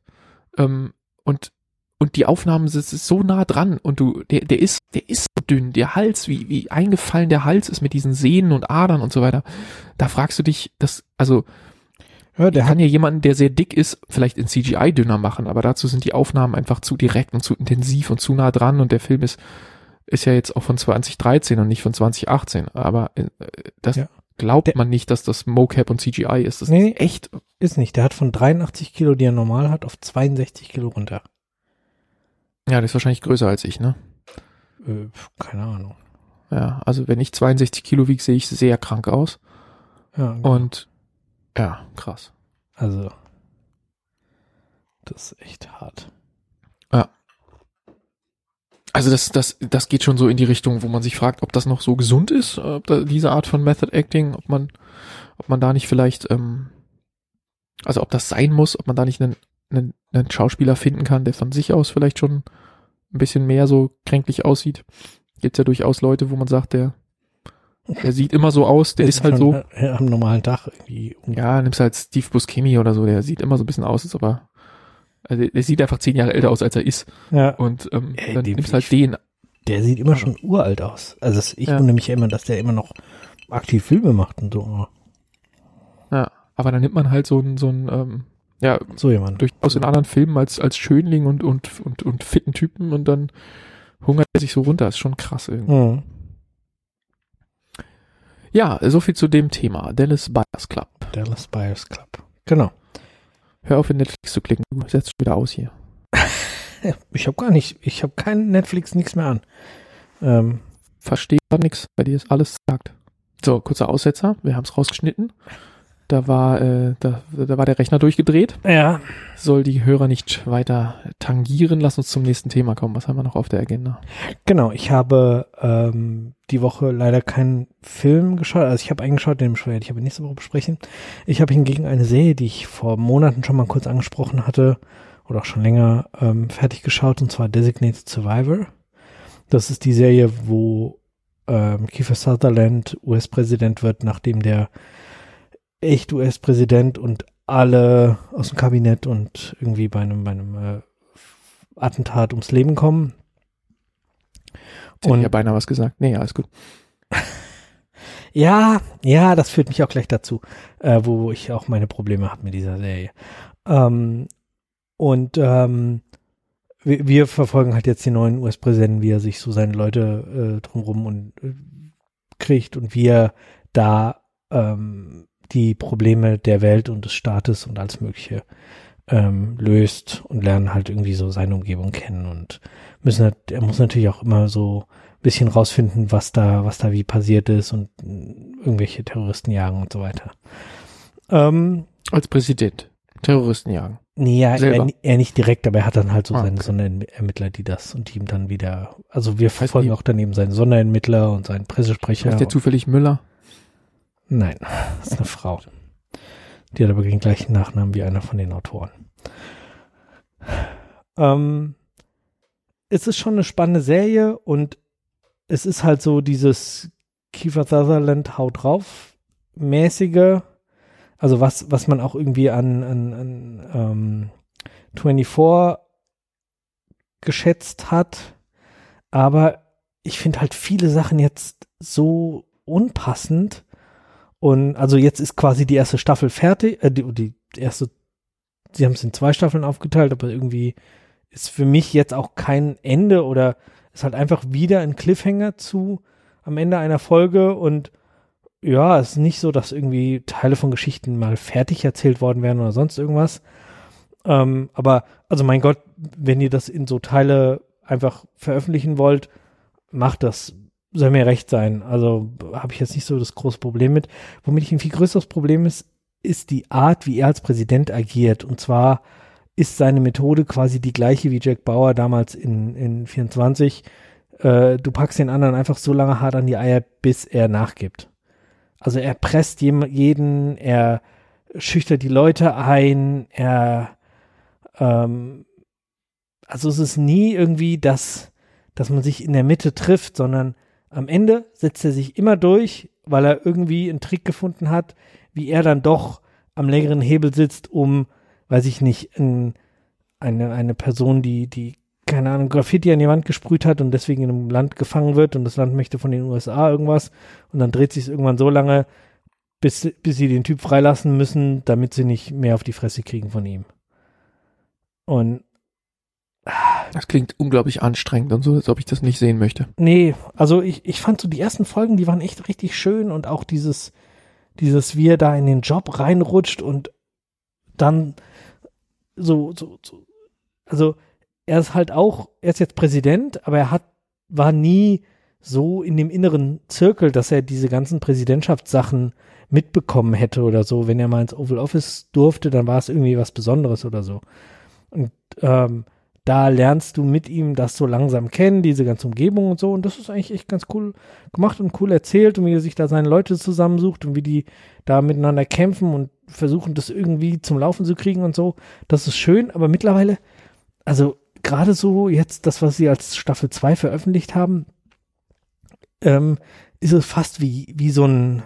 Und die Aufnahmen sind so nah dran und der ist so dünn, der Hals, wie eingefallen der Hals ist mit diesen Sehnen und Adern und so weiter. Da fragst du dich, kann ja jemanden, der sehr dick ist, vielleicht in CGI dünner machen, aber dazu sind die Aufnahmen einfach zu direkt und zu intensiv und zu nah dran und der Film ist ja jetzt auch von 2013 und nicht von 2018, aber glaubt man nicht, dass das Mocap und CGI ist. Das ist echt. Ist nicht. Der hat von 83 Kilo, die er normal hat, auf 62 Kilo runter. Ja, der ist wahrscheinlich größer als ich, ne? Keine Ahnung. Ja, also wenn ich 62 Kilo wiege, sehe ich sehr krank aus. Ja, genau. Und ja, krass. Also, das ist echt hart. Ja. Also das geht schon so in die Richtung, wo man sich fragt, ob das noch so gesund ist, ob da diese Art von Method Acting, ob man da nicht vielleicht, also ob das sein muss, ob man da nicht einen Schauspieler finden kann, der von sich aus vielleicht schon ein bisschen mehr so kränklich aussieht. Gibt's ja durchaus Leute, wo man sagt, der sieht immer so aus, der ist halt so. Am normalen Tag irgendwie. Ja, nimmst halt Steve Buscemi oder so, der sieht immer so ein bisschen aus, ist aber, also der sieht einfach 10 Jahre älter aus, als er ist. Ja. Und dann nimmst halt den. Der sieht immer schon uralt aus. Also ich wundere mich ja immer, dass der immer noch aktiv Filme macht und so. Ja, aber dann nimmt man halt so ein so jemand. Durchaus in anderen Filmen als Schönling und fitten Typen und dann hungert er sich so runter. Ist schon krass irgendwie. Mhm. Ja, so viel zu dem Thema. Dallas Buyers Club. Dallas Buyers Club. Genau. Hör auf, in Netflix zu klicken. Du setzt schon wieder aus hier. Ich habe kein Netflix, nichts mehr an. Verstehe da nichts. Bei dir ist alles gesagt. So, kurzer Aussetzer. Wir haben es rausgeschnitten. Da war der Rechner durchgedreht. Ja. Soll die Hörer nicht weiter tangieren. Lass uns zum nächsten Thema kommen. Was haben wir noch auf der Agenda? Genau, ich habe die Woche leider keinen Film geschaut. Also ich habe eingeschaut, den werde ich aber nächste Woche besprechen. Ich habe hingegen eine Serie, die ich vor Monaten schon mal kurz angesprochen hatte oder auch schon länger fertig geschaut, und zwar Designated Survivor. Das ist die Serie, wo Kiefer Sutherland US-Präsident wird, nachdem der echt US-Präsident und alle aus dem Kabinett und irgendwie bei einem Attentat ums Leben kommen. Jetzt hätte ich ja beinahe was gesagt. Nee, alles gut. Ja, das führt mich auch gleich dazu, wo ich auch meine Probleme habe mit dieser Serie. Wir verfolgen halt jetzt den neuen US-Präsidenten, wie er sich so seine Leute drumherum und kriegt und wie er da die Probleme der Welt und des Staates und alles Mögliche löst und lernen halt irgendwie so seine Umgebung kennen und er muss natürlich auch immer so ein bisschen rausfinden, was da wie passiert ist und irgendwelche Terroristen jagen und so weiter. Als Präsident Terroristen jagen. Nee, ja, Selber. er nicht direkt, aber er hat dann halt so seine Okay. Sonderermittler, die ihm dann wieder, also wir verfolgen auch daneben seinen Sonderermittler und seinen Pressesprecher. Ist der zufällig Müller? Nein, das ist eine Frau. Die hat aber den gleichen Nachnamen wie einer von den Autoren. Es ist schon eine spannende Serie und es ist halt so dieses Kiefer Sutherland haut drauf mäßige, also was man auch irgendwie an 24 geschätzt hat, aber ich finde halt viele Sachen jetzt so unpassend. Und also jetzt ist quasi die erste Staffel fertig, sie haben es in 2 Staffeln aufgeteilt, aber irgendwie ist für mich jetzt auch kein Ende oder ist halt einfach wieder ein Cliffhanger am Ende einer Folge und ja, es ist nicht so, dass irgendwie Teile von Geschichten mal fertig erzählt worden wären oder sonst irgendwas. Aber, also mein Gott, wenn ihr das in so Teile einfach veröffentlichen wollt, macht das. Soll mir recht sein. Also habe ich jetzt nicht so das große Problem mit. Womit ich ein viel größeres Problem ist die Art, wie er als Präsident agiert. Und zwar ist seine Methode quasi die gleiche wie Jack Bauer damals in 24. Du packst den anderen einfach so lange hart an die Eier, bis er nachgibt. Also er presst jeden, er schüchtert die Leute ein, also es ist nie irgendwie, dass man sich in der Mitte trifft, sondern am Ende setzt er sich immer durch, weil er irgendwie einen Trick gefunden hat, wie er dann doch am längeren Hebel sitzt, um, weiß ich nicht, eine Person, die keine Ahnung, Graffiti an die Wand gesprüht hat und deswegen in einem Land gefangen wird und das Land möchte von den USA irgendwas und dann dreht sich es irgendwann so lange, bis sie den Typ freilassen müssen, damit sie nicht mehr auf die Fresse kriegen von ihm. Und das klingt unglaublich anstrengend und so, als ob ich das nicht sehen möchte. nee, also ich fand so die ersten Folgen, die waren echt richtig schön und auch dieses wie er da in den Job reinrutscht und dann also er ist jetzt Präsident, aber war nie so in dem inneren Zirkel, dass er diese ganzen Präsidentschaftssachen mitbekommen hätte oder so. Wenn er mal ins Oval Office durfte, dann war es irgendwie was Besonderes oder so. Und da lernst du mit ihm das so langsam kennen, diese ganze Umgebung und so. Und das ist eigentlich echt ganz cool gemacht und cool erzählt und wie er sich da seine Leute zusammensucht und wie die da miteinander kämpfen und versuchen, das irgendwie zum Laufen zu kriegen und so. Das ist schön, aber mittlerweile, also gerade so jetzt das, was sie als Staffel 2 veröffentlicht haben, ist es fast wie so ein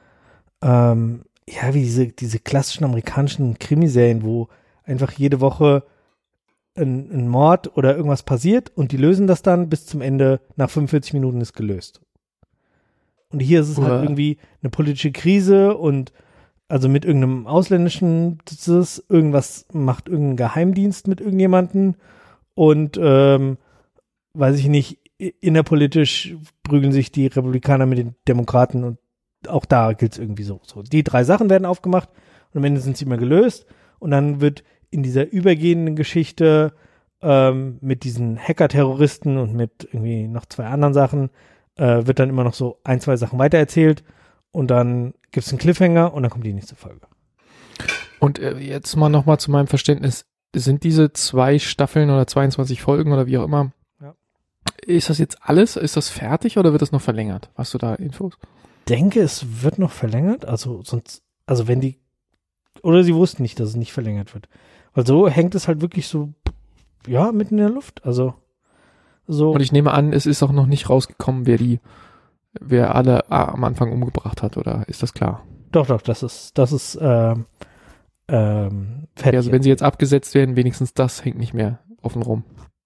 wie diese klassischen amerikanischen Krimiserien, wo einfach jede Woche ein Mord oder irgendwas passiert und die lösen das dann bis zum Ende, nach 45 Minuten ist gelöst. Und hier ist es halt irgendwie eine politische Krise und also mit irgendeinem ausländischen, irgendwas macht irgendein Geheimdienst mit irgendjemanden und weiß ich nicht, innerpolitisch prügeln sich die Republikaner mit den Demokraten und auch da gilt es irgendwie so. Die 3 Sachen werden aufgemacht und am Ende sind sie immer gelöst und dann wird in dieser übergehenden Geschichte mit diesen Hacker-Terroristen und mit irgendwie noch 2 anderen Sachen wird dann immer noch so 1, 2 Sachen weitererzählt und dann gibt es einen Cliffhanger und dann kommt die nächste Folge. Und jetzt mal nochmal zu meinem Verständnis, sind diese 2 Staffeln oder 22 Folgen oder wie auch immer, ist das jetzt alles? Ist das fertig oder wird das noch verlängert? Hast du da Infos? Ich denke, es wird noch verlängert, wenn die, oder sie wussten nicht, dass es nicht verlängert wird. Weil so hängt es halt wirklich so, mitten in der Luft, also so. Und ich nehme an, es ist auch noch nicht rausgekommen, wer alle am Anfang umgebracht hat, oder ist das klar? Doch, das ist fertig. Also wenn sie jetzt abgesetzt werden, wenigstens das hängt nicht mehr offen rum.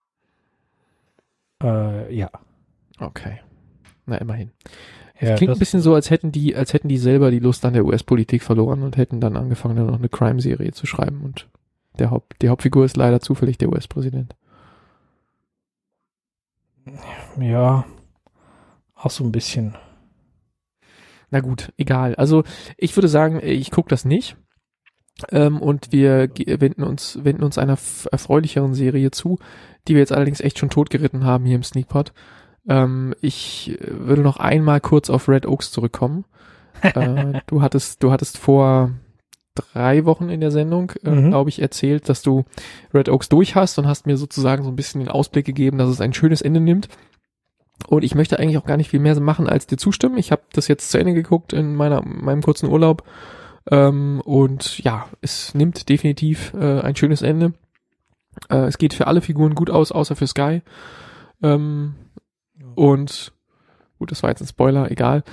Ja. Okay. Na, immerhin. Es klingt ein bisschen so, als hätten die selber die Lust an der US-Politik verloren und hätten dann angefangen, dann noch eine Crime-Serie zu schreiben und die Hauptfigur ist leider zufällig der US-Präsident. Ja, auch so ein bisschen. Na gut, egal. Also ich würde sagen, ich gucke das nicht. Und wir wenden uns einer erfreulicheren Serie zu, die wir jetzt allerdings echt schon totgeritten haben hier im Sneakpot. Ich würde noch einmal kurz auf Red Oaks zurückkommen. Du hattest vor 3 Wochen in der Sendung, glaube ich, erzählt, dass du Red Oaks durch hast und hast mir sozusagen so ein bisschen den Ausblick gegeben, dass es ein schönes Ende nimmt. Und ich möchte eigentlich auch gar nicht viel mehr machen, als dir zustimmen. Ich habe das jetzt zu Ende geguckt in meinem kurzen Urlaub. Und ja, es nimmt definitiv ein schönes Ende. Es geht für alle Figuren gut aus, außer für Sky. Und gut, das war jetzt ein Spoiler, egal.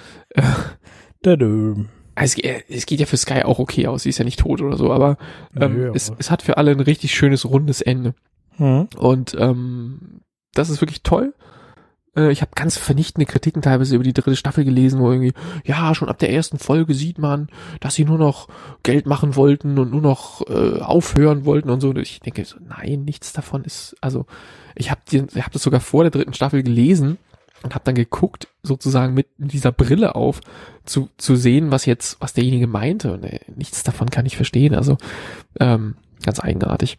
Es geht ja für Sky auch okay aus, sie ist ja nicht tot oder so, aber es hat für alle ein richtig schönes, rundes Ende. Und das ist wirklich toll. Ich habe ganz vernichtende Kritiken teilweise über die 3. Staffel gelesen, wo irgendwie, ja, schon ab der 1. Folge sieht man, dass sie nur noch Geld machen wollten und nur noch aufhören wollten und so. Und ich denke so, nein, nichts davon ist, also ich habe das sogar vor der 3. Staffel gelesen und habe dann geguckt, sozusagen mit dieser Brille auf, zu sehen, was derjenige meinte. Und nichts davon kann ich verstehen. Also ganz eigenartig.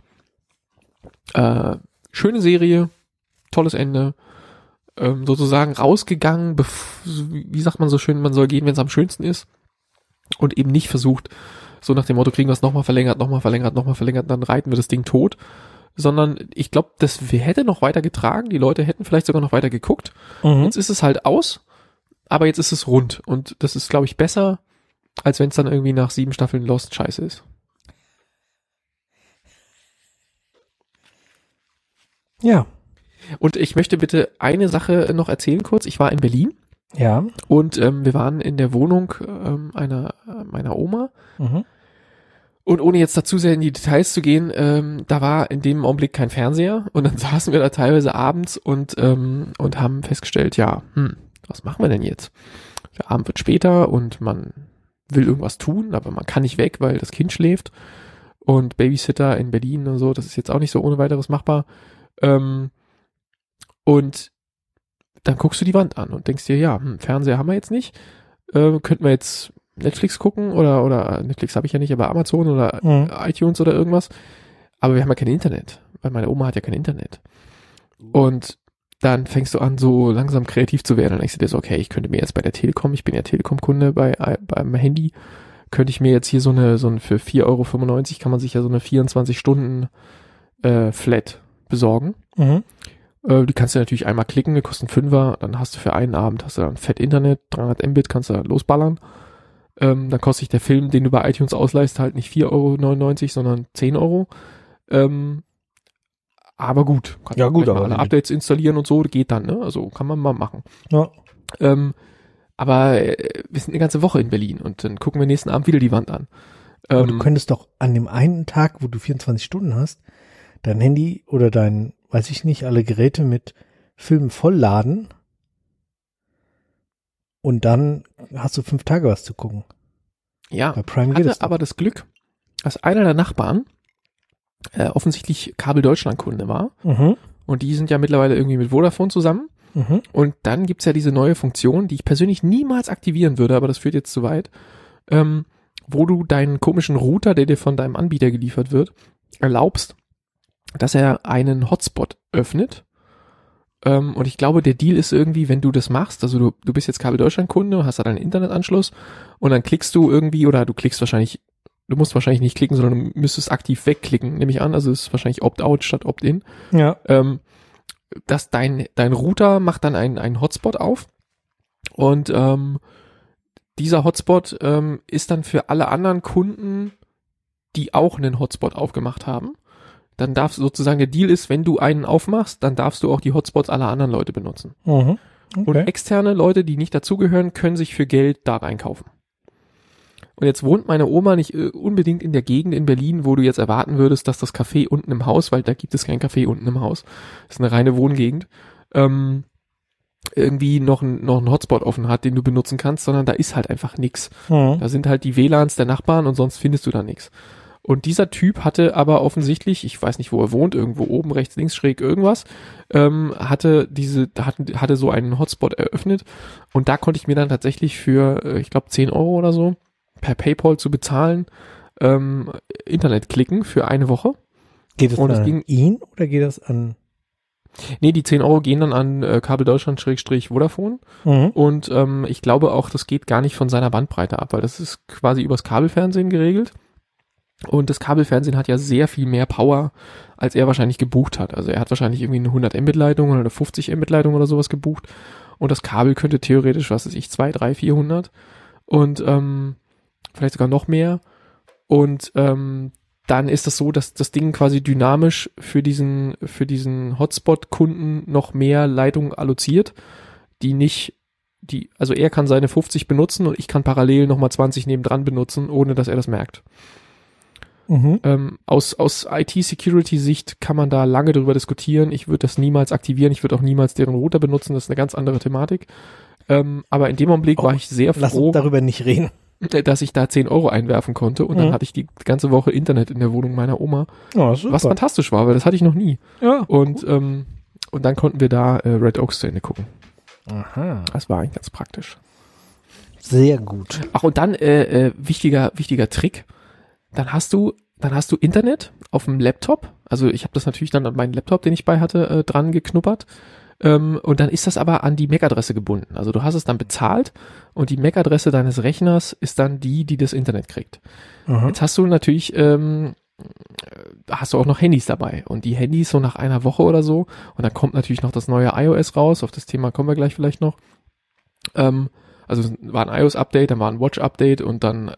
Schöne Serie, tolles Ende. Sozusagen rausgegangen, wie sagt man so schön, man soll gehen, wenn es am schönsten ist und eben nicht versucht, so nach dem Motto, kriegen wir es nochmal verlängert, dann reiten wir das Ding tot, sondern ich glaube, das hätte noch weiter getragen, die Leute hätten vielleicht sogar noch weiter geguckt. Jetzt ist es halt aus, aber jetzt ist es rund und das ist, glaube ich, besser, als wenn es dann irgendwie nach 7 Staffeln Lost scheiße ist. Ja. Und ich möchte bitte eine Sache noch erzählen kurz. Ich war in Berlin. Ja. Und wir waren in der Wohnung meiner Oma. Und ohne jetzt dazu sehr in die Details zu gehen, da war in dem Augenblick kein Fernseher. Und dann saßen wir da teilweise abends und haben festgestellt, was machen wir denn jetzt? Der Abend wird später und man will irgendwas tun, aber man kann nicht weg, weil das Kind schläft. Und Babysitter in Berlin und so, das ist jetzt auch nicht so ohne weiteres machbar. Und dann guckst du die Wand an und denkst dir, Fernseher haben wir jetzt nicht. Könnten wir jetzt Netflix gucken oder Netflix habe ich ja nicht, aber Amazon oder iTunes oder irgendwas. Aber wir haben ja kein Internet, weil meine Oma hat ja kein Internet. Und dann fängst du an, so langsam kreativ zu werden. Dann denkst du dir so, okay, ich könnte mir jetzt bei der Telekom, ich bin ja Telekom-Kunde beim Handy, könnte ich mir jetzt hier so eine für 4,95 Euro kann man sich ja so eine 24-Stunden Flat besorgen. Die kannst du natürlich einmal klicken, die kosten 5er, dann hast du für einen Abend, hast du dann Fett Internet, 300 Mbit, kannst du da losballern. Dann kostet sich der Film, den du bei iTunes ausleihst, halt nicht 4,99 Euro, sondern 10 Euro. Aber gut, ja gut, aber alle Updates installieren und so, geht dann, ne? Also kann man mal machen. Ja. Aber wir sind eine ganze Woche in Berlin und dann gucken wir nächsten Abend wieder die Wand an. Aber du könntest doch an dem einen Tag, wo du 24 Stunden hast, dein Handy oder dein, weiß ich nicht, alle Geräte mit Filmen vollladen und dann hast du 5 Tage was zu gucken. Ja, bei Prime ich geht es hatte aber das Glück, dass einer der Nachbarn offensichtlich Kabel Deutschland-Kunde war. Und die sind ja mittlerweile irgendwie mit Vodafone zusammen. Und dann gibt's ja diese neue Funktion, die ich persönlich niemals aktivieren würde, aber das führt jetzt zu weit, wo du deinen komischen Router, der dir von deinem Anbieter geliefert wird, erlaubst, dass er einen Hotspot öffnet. Und ich glaube, der Deal ist irgendwie, wenn du das machst, also du bist jetzt Kabel Deutschland-Kunde, hast da deinen Internetanschluss und dann klickst du irgendwie, oder du musst wahrscheinlich nicht klicken, sondern du müsstest aktiv wegklicken, nehme ich an, also es ist wahrscheinlich Opt-out statt Opt-in. Ja. Dass dein Router macht dann einen Hotspot auf und dieser Hotspot ist dann für alle anderen Kunden, die auch einen Hotspot aufgemacht haben. Dann darfst du sozusagen, der Deal ist, wenn du einen aufmachst, dann darfst du auch die Hotspots aller anderen Leute benutzen. Okay. Und externe Leute, die nicht dazugehören, können sich für Geld da reinkaufen. Und jetzt wohnt meine Oma nicht unbedingt in der Gegend in Berlin, wo du jetzt erwarten würdest, dass das Café unten im Haus, weil da gibt es kein Café unten im Haus, das ist eine reine Wohngegend, irgendwie noch einen Hotspot offen hat, den du benutzen kannst, sondern da ist halt einfach nix. Da sind halt die WLANs der Nachbarn und sonst findest du da nix. Und dieser Typ hatte aber offensichtlich, ich weiß nicht, wo er wohnt, irgendwo oben, rechts, links, schräg, irgendwas, hatte so einen Hotspot eröffnet und da konnte ich mir dann tatsächlich für, ich glaube 10 Euro oder so, per PayPal zu bezahlen, Internet klicken für eine Woche. Geht das dann an ihn oder geht das an? Nee, die 10 Euro gehen dann an Kabel Deutschland Vodafone. Und ich glaube auch, das geht gar nicht von seiner Bandbreite ab, weil das ist quasi übers Kabelfernsehen geregelt. Und das Kabelfernsehen hat ja sehr viel mehr Power, als er wahrscheinlich gebucht hat. Also er hat wahrscheinlich irgendwie eine 100 Mbit-Leitung oder eine 50 Mbit-Leitung oder sowas gebucht. Und das Kabel könnte theoretisch, was weiß ich, 200, 300, 400. Und vielleicht sogar noch mehr. Und dann ist es so, dass das Ding quasi dynamisch für diesen Hotspot-Kunden noch mehr Leitungen alloziert, also er kann seine 50 benutzen und ich kann parallel nochmal 20 nebendran benutzen, ohne dass er das merkt. Aus IT-Security-Sicht kann man da lange drüber diskutieren. Ich würde das niemals aktivieren, ich würde auch niemals deren Router benutzen, das ist eine ganz andere Thematik. Aber in dem Augenblick war ich sehr froh. Lass uns darüber nicht reden. Dass ich da 10 Euro einwerfen konnte und dann hatte ich die ganze Woche Internet in der Wohnung meiner Oma. Oh, super. Was fantastisch war, weil das hatte ich noch nie. Ja. Und dann konnten wir da Red Oaks zu Ende gucken. Aha. Das war eigentlich ganz praktisch. Sehr gut. Ach, und dann wichtiger Trick. Dann hast du Internet auf dem Laptop. Also ich habe das natürlich dann an meinen Laptop, den ich bei hatte, dran geknuppert. Und dann ist das aber an die MAC-Adresse gebunden. Also du hast es dann bezahlt und die MAC-Adresse deines Rechners ist dann die das Internet kriegt. Jetzt hast du natürlich, hast du auch noch Handys dabei und die Handys so nach einer Woche oder so und dann kommt natürlich noch das neue iOS raus, auf das Thema kommen wir gleich vielleicht noch. Also war ein iOS-Update, dann war ein Watch-Update und dann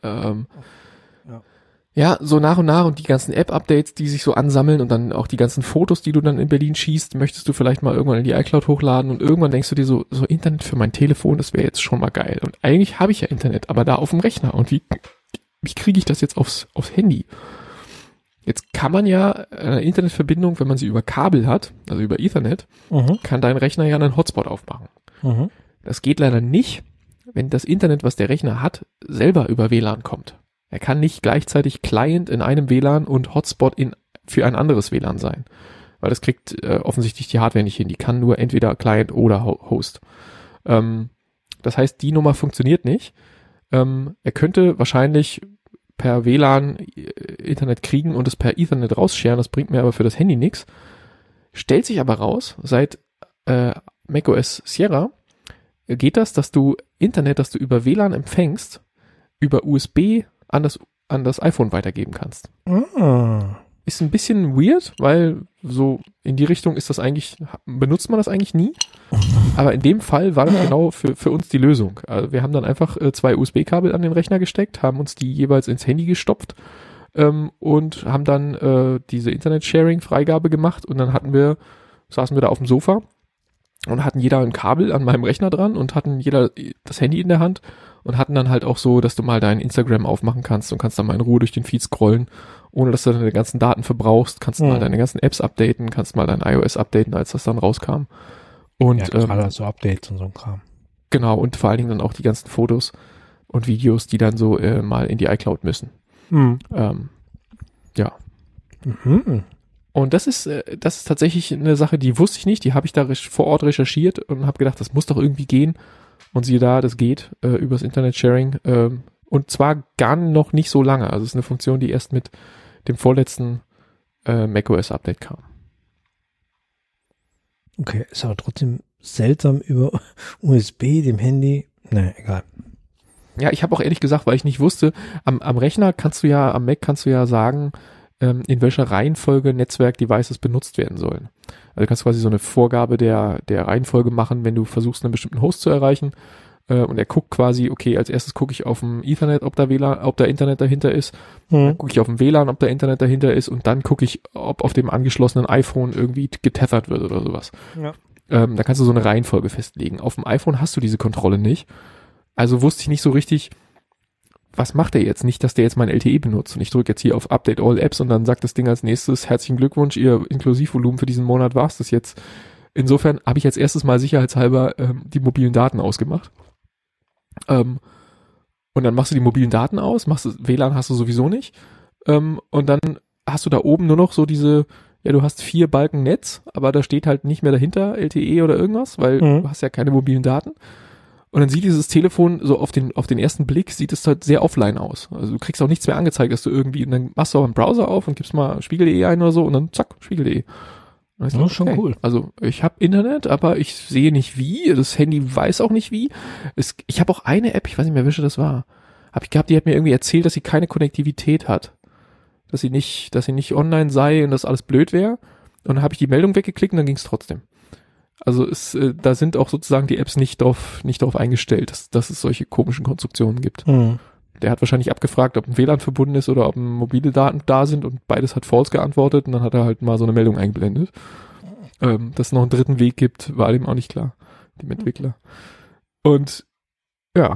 ja, so nach und nach und die ganzen App-Updates, die sich so ansammeln und dann auch die ganzen Fotos, die du dann in Berlin schießt, möchtest du vielleicht mal irgendwann in die iCloud hochladen und irgendwann denkst du dir so Internet für mein Telefon, das wäre jetzt schon mal geil. Und eigentlich habe ich ja Internet, aber da auf dem Rechner. Und wie kriege ich das jetzt aufs Handy? Jetzt kann man ja eine Internetverbindung, wenn man sie über Kabel hat, also über Ethernet, kann dein Rechner ja einen Hotspot aufmachen. Das geht leider nicht, wenn das Internet, was der Rechner hat, selber über WLAN kommt. Er kann nicht gleichzeitig Client in einem WLAN und Hotspot für ein anderes WLAN sein. Weil das kriegt offensichtlich die Hardware nicht hin. Die kann nur entweder Client oder Host. Das heißt, die Nummer funktioniert nicht. Er könnte wahrscheinlich per WLAN Internet kriegen und es per Ethernet rausscheren, das bringt mir aber für das Handy nichts. Stellt sich aber raus, seit macOS Sierra geht das, dass du Internet, das du über WLAN empfängst, über USB an das iPhone weitergeben kannst. Ist ein bisschen weird, weil so in die Richtung benutzt man das eigentlich nie. Aber in dem Fall war das genau für uns die Lösung. Also wir haben dann einfach 2 USB-Kabel an den Rechner gesteckt, haben uns die jeweils ins Handy gestopft und haben dann diese Internet-Sharing-Freigabe gemacht und dann saßen wir da auf dem Sofa und hatten jeder ein Kabel an meinem Rechner dran und hatten jeder das Handy in der Hand und hatten dann halt auch so, dass du mal dein Instagram aufmachen kannst und kannst dann mal in Ruhe durch den Feed scrollen, ohne dass du deine ganzen Daten verbrauchst, kannst mal deine ganzen Apps updaten, kannst mal dein iOS updaten, als das dann rauskam. Und gerade so Updates und so ein Kram. Genau, und vor allen Dingen dann auch die ganzen Fotos und Videos, die dann so mal in die iCloud müssen. Ja. Und das ist tatsächlich eine Sache, die wusste ich nicht, die habe ich da vor Ort recherchiert und habe gedacht, das muss doch irgendwie gehen. Und siehe da, das geht übers Internet-Sharing und zwar gar noch nicht so lange. Also es ist eine Funktion, die erst mit dem vorletzten macOS-Update kam. Okay, ist aber trotzdem seltsam über USB, dem Handy. Naja, egal. Ja, ich habe auch ehrlich gesagt, weil ich nicht wusste, am Rechner am Mac kannst du ja sagen, in welcher Reihenfolge Netzwerk-Devices benutzt werden sollen. Also du kannst quasi so eine Vorgabe der Reihenfolge machen, wenn du versuchst, einen bestimmten Host zu erreichen. Und er guckt quasi, okay, als erstes gucke ich auf dem Ethernet, ob da Internet dahinter ist. Dann gucke ich auf dem WLAN, ob da Internet dahinter ist. Und dann gucke ich, ob auf dem angeschlossenen iPhone irgendwie getethert wird oder sowas. Ja. Da kannst du so eine Reihenfolge festlegen. Auf dem iPhone hast du diese Kontrolle nicht. Also wusste ich nicht so richtig, was macht er jetzt? Nicht, dass der jetzt mein LTE benutzt. Und ich drücke jetzt hier auf Update All Apps und dann sagt das Ding als nächstes, herzlichen Glückwunsch, Ihr Inklusivvolumen für diesen Monat war's das jetzt. Insofern habe ich jetzt erstes Mal sicherheitshalber die mobilen Daten ausgemacht. Und dann machst du die mobilen Daten aus, WLAN hast du sowieso nicht. Und dann hast du da oben nur noch so du hast 4 Balken Netz, aber da steht halt nicht mehr dahinter LTE oder irgendwas, weil du hast ja keine mobilen Daten. Und dann sieht dieses Telefon so auf den ersten Blick, sieht es halt sehr offline aus. Also du kriegst auch nichts mehr angezeigt, dass du irgendwie, und dann machst du auch einen Browser auf und gibst mal Spiegel.de ein oder so und dann zack, Spiegel.de. Das ist schon cool. Also ich habe Internet, aber ich sehe nicht wie, das Handy weiß auch nicht wie. Ich habe auch eine App, ich weiß nicht mehr, welche das war, habe ich gehabt, die hat mir irgendwie erzählt, dass sie keine Konnektivität hat. Dass sie nicht online sei und dass alles blöd wäre. Und dann habe ich die Meldung weggeklickt und dann ging es trotzdem. Also da sind auch sozusagen die Apps nicht drauf eingestellt, dass es solche komischen Konstruktionen gibt. Der hat wahrscheinlich abgefragt, ob ein WLAN verbunden ist oder ob mobile Daten da sind und beides hat false geantwortet und dann hat er halt mal so eine Meldung eingeblendet. Dass es noch einen dritten Weg gibt, war dem auch nicht klar, dem Entwickler. Und ja,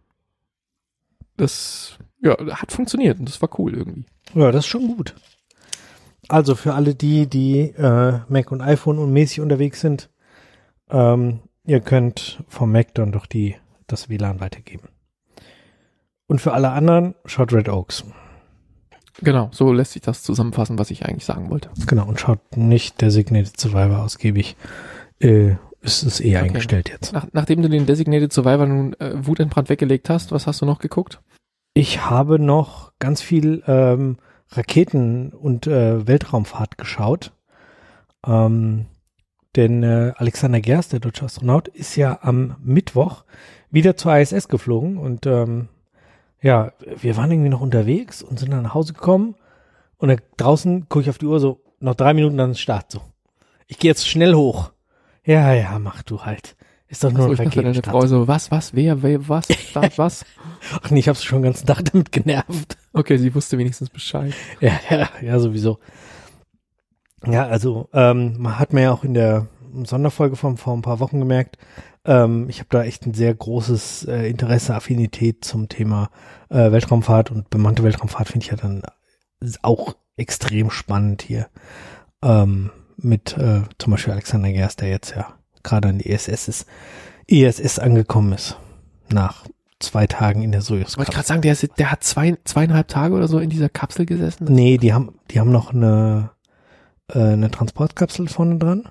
das hat funktioniert und das war cool irgendwie. Ja, das ist schon gut. Also für alle die Mac und iPhone und mäßig unterwegs sind, ihr könnt vom Mac dann doch das WLAN weitergeben. Und für alle anderen, schaut Red Oaks. Genau, so lässt sich das zusammenfassen, was ich eigentlich sagen wollte. Genau, und schaut nicht Designated Survivor ausgiebig. Ist es eingestellt jetzt. Nachdem du den Designated Survivor nun wutentbrannt weggelegt hast, was hast du noch geguckt? Ich habe noch ganz viel Raketen- und Weltraumfahrt geschaut. Denn Alexander Gerst, der deutsche Astronaut, ist ja am Mittwoch wieder zur ISS geflogen und wir waren irgendwie noch unterwegs und sind dann nach Hause gekommen und da draußen gucke ich auf die Uhr so, noch 3 Minuten dann ist Start so. Ich gehe jetzt schnell hoch. Ja, mach du halt. Ist doch nur ein Raketenstart. Frau so, was, wer, was, Start, was? Ach nee, ich hab's schon den ganzen Tag damit genervt. Okay, sie wusste wenigstens Bescheid. Ja, sowieso. Ja, also man hat mir ja auch in der Sonderfolge vor ein paar Wochen gemerkt, ich habe da echt ein sehr großes Interesse, Affinität zum Thema Weltraumfahrt und bemannte Weltraumfahrt finde ich ja dann auch extrem spannend hier mit zum Beispiel Alexander Gerst, der jetzt ja gerade an die ISS angekommen ist, nach 2 Tagen in der Sojus-Kapsel. Wollte ich gerade sagen, der hat 2,5 Tage oder so in dieser Kapsel gesessen? Nee, die haben noch eine Transportkapsel vorne dran.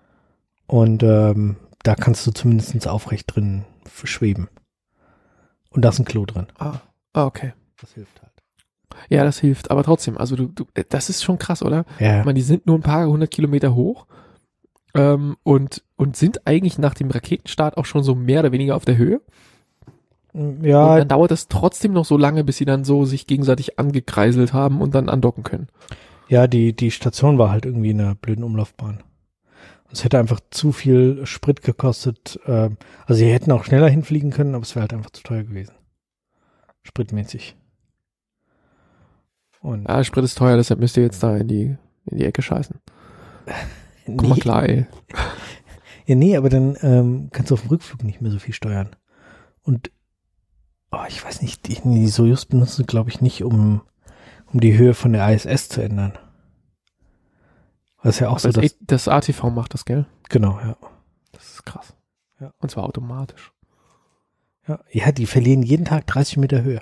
Und da kannst du zumindest aufrecht drin schweben. Und da ist ein Klo drin. Okay. Das hilft halt. Ja, das hilft, aber trotzdem, also das ist schon krass, oder? Ja. Ich meine, die sind nur ein paar 100 Kilometer hoch und sind eigentlich nach dem Raketenstart auch schon so mehr oder weniger auf der Höhe. Ja. Und dann dauert es trotzdem noch so lange, bis sie dann so sich gegenseitig angekreiselt haben und dann andocken können. Ja, die Station war halt irgendwie in einer blöden Umlaufbahn. Es hätte einfach zu viel Sprit gekostet. Also sie hätten auch schneller hinfliegen können, aber es wäre halt einfach zu teuer gewesen. Spritmäßig. Und Ja, Sprit ist teuer, deshalb müsst ihr jetzt da in die Ecke scheißen. Komm mal klar, ey. Ja, nee, aber dann kannst du auf dem Rückflug nicht mehr so viel steuern. Und ich weiß nicht, die Sojus benutzen, glaube ich, nicht, um die Höhe von der ISS zu ändern. Das ist ja auch so, das ATV macht das, gell? Genau, ja. Das ist krass. Ja. Und zwar automatisch. Ja, die verlieren jeden Tag 30 Meter Höhe.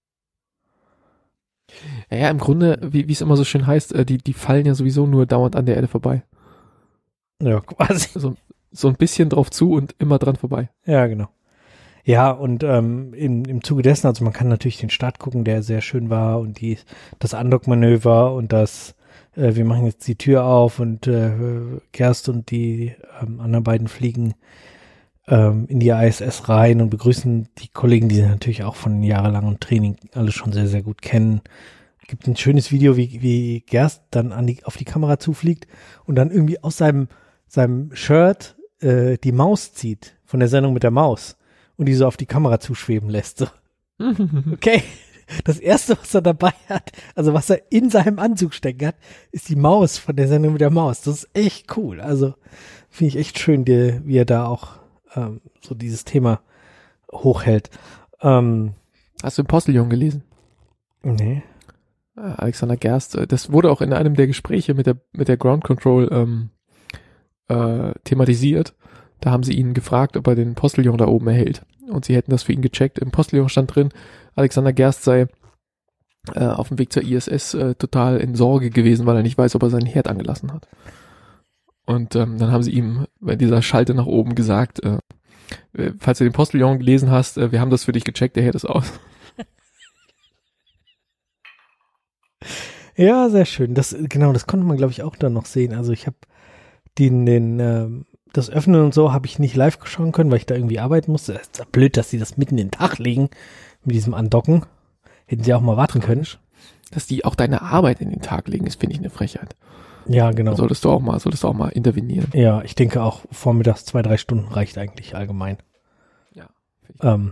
Ja, im Grunde, wie es immer so schön heißt, die fallen ja sowieso nur dauernd an der Erde vorbei. Ja, quasi. So ein bisschen drauf zu und immer dran vorbei. Ja, genau. Ja, und im Zuge dessen, also man kann natürlich den Start gucken, der sehr schön war und das Andockmanöver und wir machen jetzt die Tür auf und Gerst und die anderen beiden fliegen in die ISS rein und begrüßen die Kollegen, die sie natürlich auch von jahrelangem Training alle schon sehr, sehr gut kennen. Es gibt ein schönes Video, wie Gerst dann auf die Kamera zufliegt und dann irgendwie aus seinem Shirt die Maus zieht, von der Sendung mit der Maus und die so auf die Kamera zuschweben lässt. So. Okay, das Erste, was er dabei hat, also was er in seinem Anzug stecken hat, ist die Maus von der Sendung mit der Maus. Das ist echt cool. Also finde ich echt schön, wie er da auch so dieses Thema hochhält. Hast du im Postillon gelesen? Nee. Alexander Gerst, das wurde auch in einem der Gespräche mit der Ground Control thematisiert. Da haben sie ihn gefragt, ob er den Postillon da oben erhält. Und sie hätten das für ihn gecheckt. Im Postillon stand drin, Alexander Gerst sei auf dem Weg zur ISS total in Sorge gewesen, weil er nicht weiß, ob er seinen Herd angelassen hat. Und dann haben sie ihm bei dieser Schalte nach oben gesagt, falls du den Postillon gelesen hast, wir haben das für dich gecheckt, der Herd ist aus. Ja, sehr schön. Das konnte man, glaube ich, auch dann noch sehen. Also ich habe das Öffnen und so habe ich nicht live schauen können, weil ich da irgendwie arbeiten musste. Das ist ja blöd, dass sie das mitten in den Tag legen mit diesem Andocken. Hätten sie auch mal warten können. Dass die auch deine Arbeit in den Tag legen, ist, finde ich, eine Frechheit. Ja, genau. Da solltest du auch mal intervenieren. Ja, ich denke auch, vormittags 2-3 Stunden reicht eigentlich allgemein. Ja.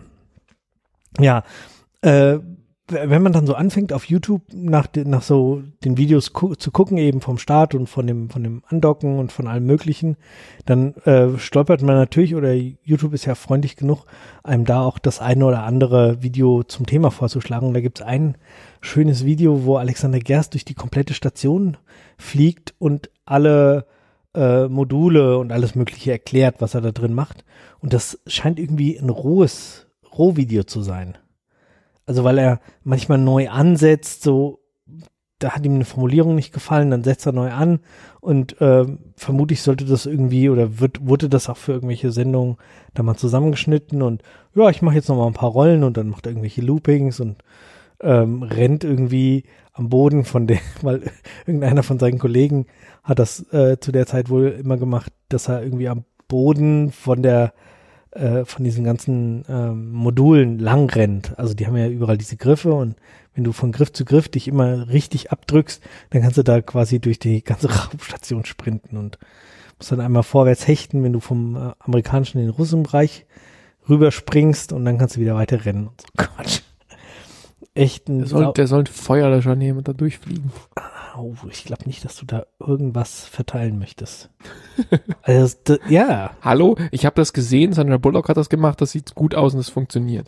Wenn man dann so anfängt auf YouTube nach so den Videos zu gucken, eben vom Start und von dem Andocken und von allem Möglichen, dann stolpert man natürlich, oder YouTube ist ja freundlich genug, einem da auch das eine oder andere Video zum Thema vorzuschlagen. Und da gibt's ein schönes Video, wo Alexander Gerst durch die komplette Station fliegt und alle Module und alles Mögliche erklärt, was er da drin macht. Und das scheint irgendwie ein Rohvideo zu sein. Also weil er manchmal neu ansetzt, so, da hat ihm eine Formulierung nicht gefallen, dann setzt er neu an und vermutlich sollte das irgendwie oder wurde das auch für irgendwelche Sendungen da mal zusammengeschnitten und ja, ich mache jetzt noch mal ein paar Rollen und dann macht er irgendwelche Loopings und rennt irgendwie am Boden weil irgendeiner von seinen Kollegen hat das zu der Zeit wohl immer gemacht, dass er irgendwie am Boden von diesen ganzen Modulen lang rennt. Also die haben ja überall diese Griffe und wenn du von Griff zu Griff dich immer richtig abdrückst, dann kannst du da quasi durch die ganze Raumstation sprinten und musst dann einmal vorwärts hechten, wenn du vom amerikanischen in den russischen Bereich rüberspringst und dann kannst du wieder weiter rennen und so Quatsch. Echt ein der soll ein Feuerlöscher nehmen und da durchfliegen. Oh, ich glaube nicht, dass du da irgendwas verteilen möchtest. Also, ja. Hallo, ich habe das gesehen, Sandra Bullock hat das gemacht, das sieht gut aus und es funktioniert.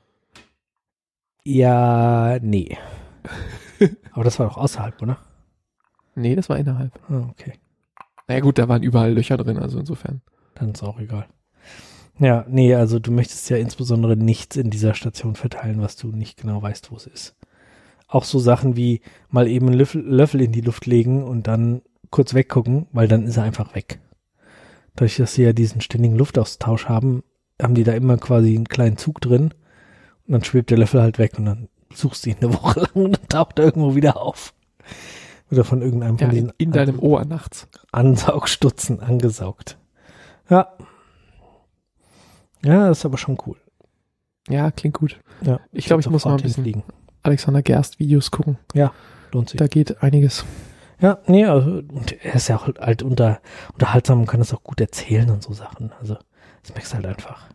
Ja, nee. Aber das war doch außerhalb, oder? Nee, das war innerhalb. Ah, okay. Naja gut, da waren überall Löcher drin, also insofern. Dann ist auch egal. Ja, nee, also du möchtest ja insbesondere nichts in dieser Station verteilen, was du nicht genau weißt, wo es ist. Auch so Sachen wie mal eben einen Löffel in die Luft legen und dann kurz weggucken, weil dann ist er einfach weg. Dadurch, dass sie ja diesen ständigen Luftaustausch haben, haben die da immer quasi einen kleinen Zug drin Und dann schwebt der Löffel halt weg und dann suchst du ihn eine Woche lang und dann taucht er irgendwo wieder auf. Oder von irgendeinem von diesen in deinem Ohr nachts. Ansaugstutzen angesaugt. Ja. Ja, das ist aber schon cool. Ja, klingt gut. Ja, Ich glaube, ich muss mal ein bisschen fliegen. Alexander Gerst Videos gucken. Ja, lohnt sich. Da geht einiges. Ja, nee, also, und er ist ja auch halt unterhaltsam und kann das auch gut erzählen und so Sachen. Also, das merkst du halt einfach.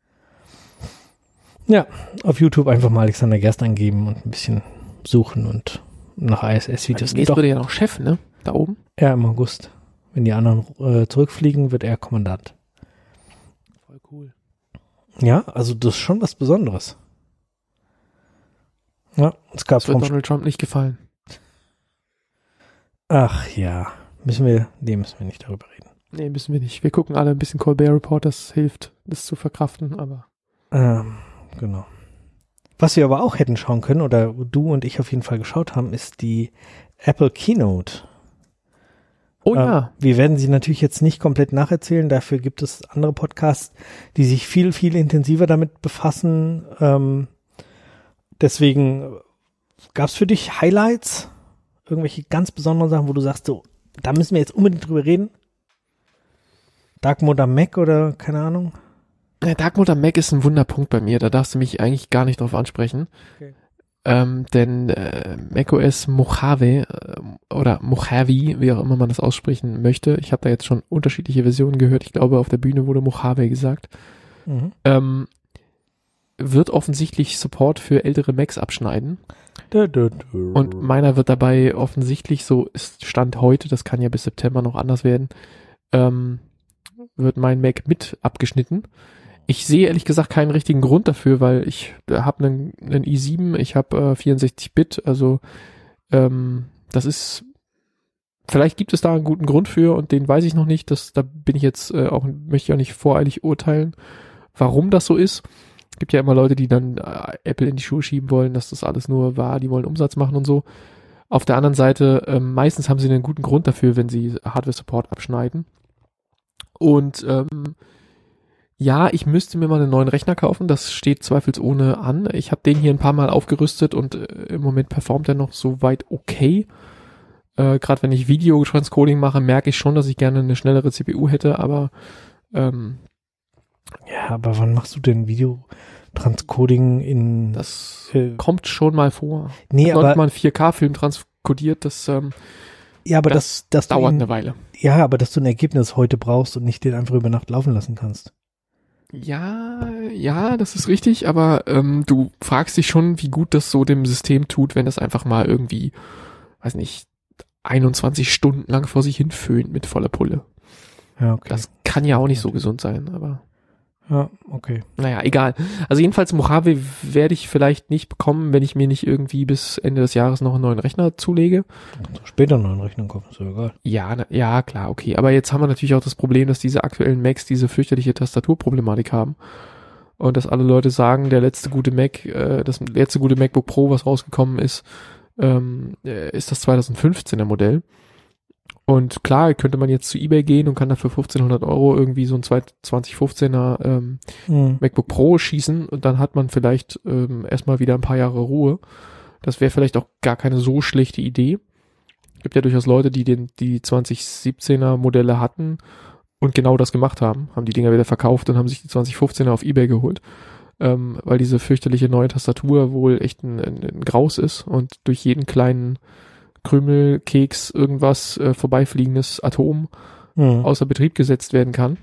Ja, auf YouTube einfach mal Alexander Gerst eingeben und ein bisschen suchen und nach ISS-Videos. Jetzt wird er ja noch Chef, ne? Da oben. Ja, im August. Wenn die anderen zurückfliegen, wird er Kommandant. Voll cool. Ja, also das ist schon was Besonderes. Ja, es gab Das wird Donald Trump nicht gefallen. Ach ja, müssen wir nicht darüber reden. Nee, müssen wir nicht. Wir gucken alle ein bisschen Colbert Report, das hilft, das zu verkraften, aber. Genau. Was wir aber auch hätten schauen können, oder du und ich auf jeden Fall geschaut haben, ist die Apple Keynote. Oh ja. Wir werden sie natürlich jetzt nicht komplett nacherzählen, dafür gibt es andere Podcasts, die sich viel, viel intensiver damit befassen. Deswegen gab es für dich Highlights? Irgendwelche ganz besonderen Sachen, wo du sagst, so, da müssen wir jetzt unbedingt drüber reden? Dark Mode am Mac oder keine Ahnung? Ja, Dark Mode am Mac ist ein Wunderpunkt bei mir, da darfst du mich eigentlich gar nicht drauf ansprechen. Okay. Denn macOS Mojave oder Mojave, wie auch immer man das aussprechen möchte, ich habe da jetzt schon unterschiedliche Versionen gehört, ich glaube auf der Bühne wurde Mojave gesagt, wird offensichtlich Support für ältere Macs abschneiden. Und meiner wird dabei offensichtlich, so ist Stand heute, das kann ja bis September noch anders werden, wird mein Mac mit abgeschnitten. Ich sehe ehrlich gesagt keinen richtigen Grund dafür, weil ich habe einen i7, ich habe 64-Bit, also das ist, vielleicht gibt es da einen guten Grund für und den weiß ich noch nicht, da bin ich jetzt möchte ich auch nicht voreilig urteilen, warum das so ist. Es gibt ja immer Leute, die dann Apple in die Schuhe schieben wollen, dass das alles nur war, die wollen Umsatz machen und so. Auf der anderen Seite, meistens haben sie einen guten Grund dafür, wenn sie Hardware-Support abschneiden. Und ja, ich müsste mir mal einen neuen Rechner kaufen, das steht zweifelsohne an. Ich habe den hier ein paar Mal aufgerüstet und im Moment performt er noch soweit okay. Gerade wenn ich Video-Transcoding mache, merke ich schon, dass ich gerne eine schnellere CPU hätte, aber ja, aber wann machst du denn Video-Transcoding in... Das kommt schon mal vor. Nee, aber... mal einen 4K-Film transkodiert, das ja, aber das dauert eine Weile. Ja, aber dass du ein Ergebnis heute brauchst und nicht den einfach über Nacht laufen lassen kannst. Ja, das ist richtig, aber du fragst dich schon, wie gut das so dem System tut, wenn das einfach mal irgendwie, weiß nicht, 21 Stunden lang vor sich hin föhnt mit voller Pulle. Ja, okay. Das kann ja auch nicht so gesund sein, aber... Ja, okay. Naja, egal. Also jedenfalls Mojave werde ich vielleicht nicht bekommen, wenn ich mir nicht irgendwie bis Ende des Jahres noch einen neuen Rechner zulege. Später einen neuen Rechner kaufen, ist ja egal. Ja, klar, okay. Aber jetzt haben wir natürlich auch das Problem, dass diese aktuellen Macs diese fürchterliche Tastaturproblematik haben. Und dass alle Leute sagen, der letzte gute Mac, das letzte gute MacBook Pro, was rausgekommen ist das 2015er Modell. Und klar, könnte man jetzt zu eBay gehen und kann dafür 1.500 € irgendwie so ein 2015er MacBook Pro schießen und dann hat man vielleicht erstmal wieder ein paar Jahre Ruhe. Das wäre vielleicht auch gar keine so schlechte Idee. Gibt ja durchaus Leute, die die 2017er Modelle hatten und genau das gemacht haben. Haben die Dinger wieder verkauft und haben sich die 2015er auf eBay geholt. Weil diese fürchterliche neue Tastatur wohl echt ein Graus ist und durch jeden kleinen Krümel, Keks, irgendwas vorbeifliegendes Atom außer Betrieb gesetzt werden kann.